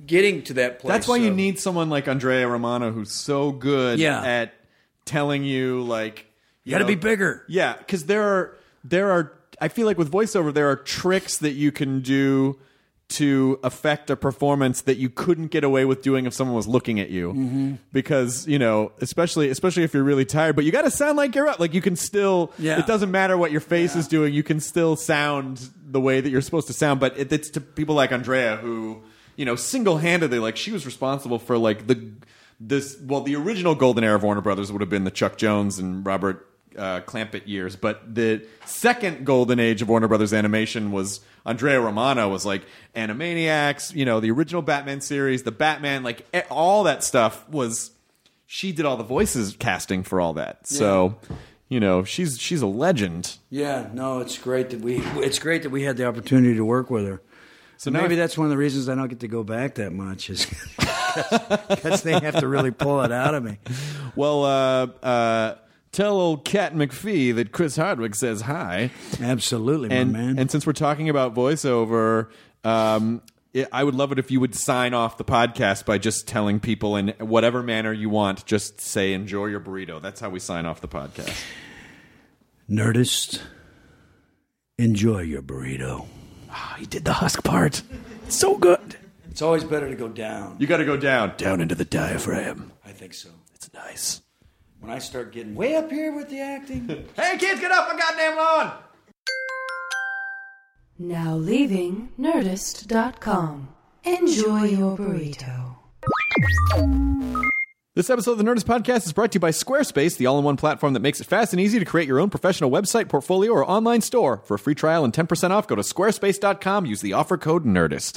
getting to that place. That's why you of- need someone like Andrea Romano who's so good Yeah. at telling you, like, You got to know- be bigger. Yeah, because there are there are. I feel like with voiceover, there are tricks that you can do to affect a performance that you couldn't get away with doing if someone was looking at you. Mm-hmm. Because, you know, especially especially if you're really tired, but you got to sound like you're up. Like, you can still. Yeah. It doesn't matter what your face Yeah. is doing. You can still sound the way that you're supposed to sound. But it, it's to people like Andrea who, you know, single-handedly, like, she was responsible for, like, the this. Well, the original golden era of Warner Brothers would have been the Chuck Jones and Robert uh, Clampett years, but the second golden age of Warner Brothers animation was Andrea Romano. Was like Animaniacs, you know, the original Batman series, the Batman, like e- all that stuff was. She did all the voices casting for all that, so you know she's she's a legend. Yeah, no, it's great that we it's great that we had the opportunity to work with her. So So now maybe if- that's one of the reasons I don't get to go back that much is because they have to really pull it out of me. Well, uh, uh, tell old Cat McPhee that Chris Hardwick says hi. Absolutely, And my man. and since we're talking about voiceover, um, it, I would love it if you would sign off the podcast by just telling people in whatever manner you want, just say enjoy your burrito. That's how we sign off the podcast. Nerdist, enjoy your burrito. Oh, he did the husk part. So good. It's always better to go down. You got to go down, down into the diaphragm. I think so. It's nice. When I start getting way up here with the acting, Hey kids, get off my goddamn lawn! Now leaving Nerdist dot com. Enjoy your burrito. This episode of the Nerdist Podcast is brought to you by Squarespace, the all-in-one platform that makes it fast and easy to create your own professional website, portfolio, or online store. For a free trial and ten percent off, go to squarespace dot com. Use the offer code NERDIST.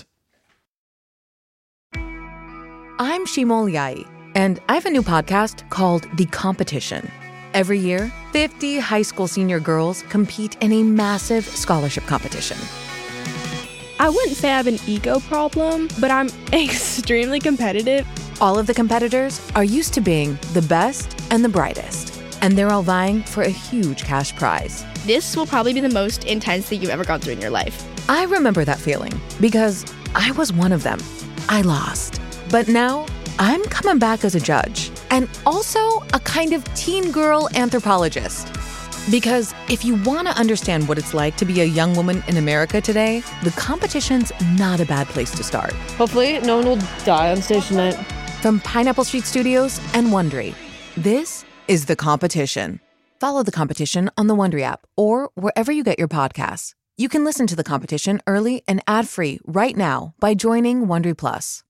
I'm Shimol Yai, and I have a new podcast called The Competition. Every year, fifty high school senior girls compete in a massive scholarship competition. I wouldn't say I have an ego problem, but I'm extremely competitive. All of the competitors are used to being the best and the brightest, and they're all vying for a huge cash prize. This will probably be the most intense thing you've ever gone through in your life. I remember that feeling because I was one of them. I lost. But now I'm coming back as a judge and also a kind of teen girl anthropologist. Because if you want to understand what it's like to be a young woman in America today, the competition's not a bad place to start. Hopefully, no one will die on stage tonight. From Pineapple Street Studios and Wondery, this is The Competition. Follow The Competition on the Wondery app or wherever you get your podcasts. You can listen to The Competition early and ad-free right now by joining Wondery Plus.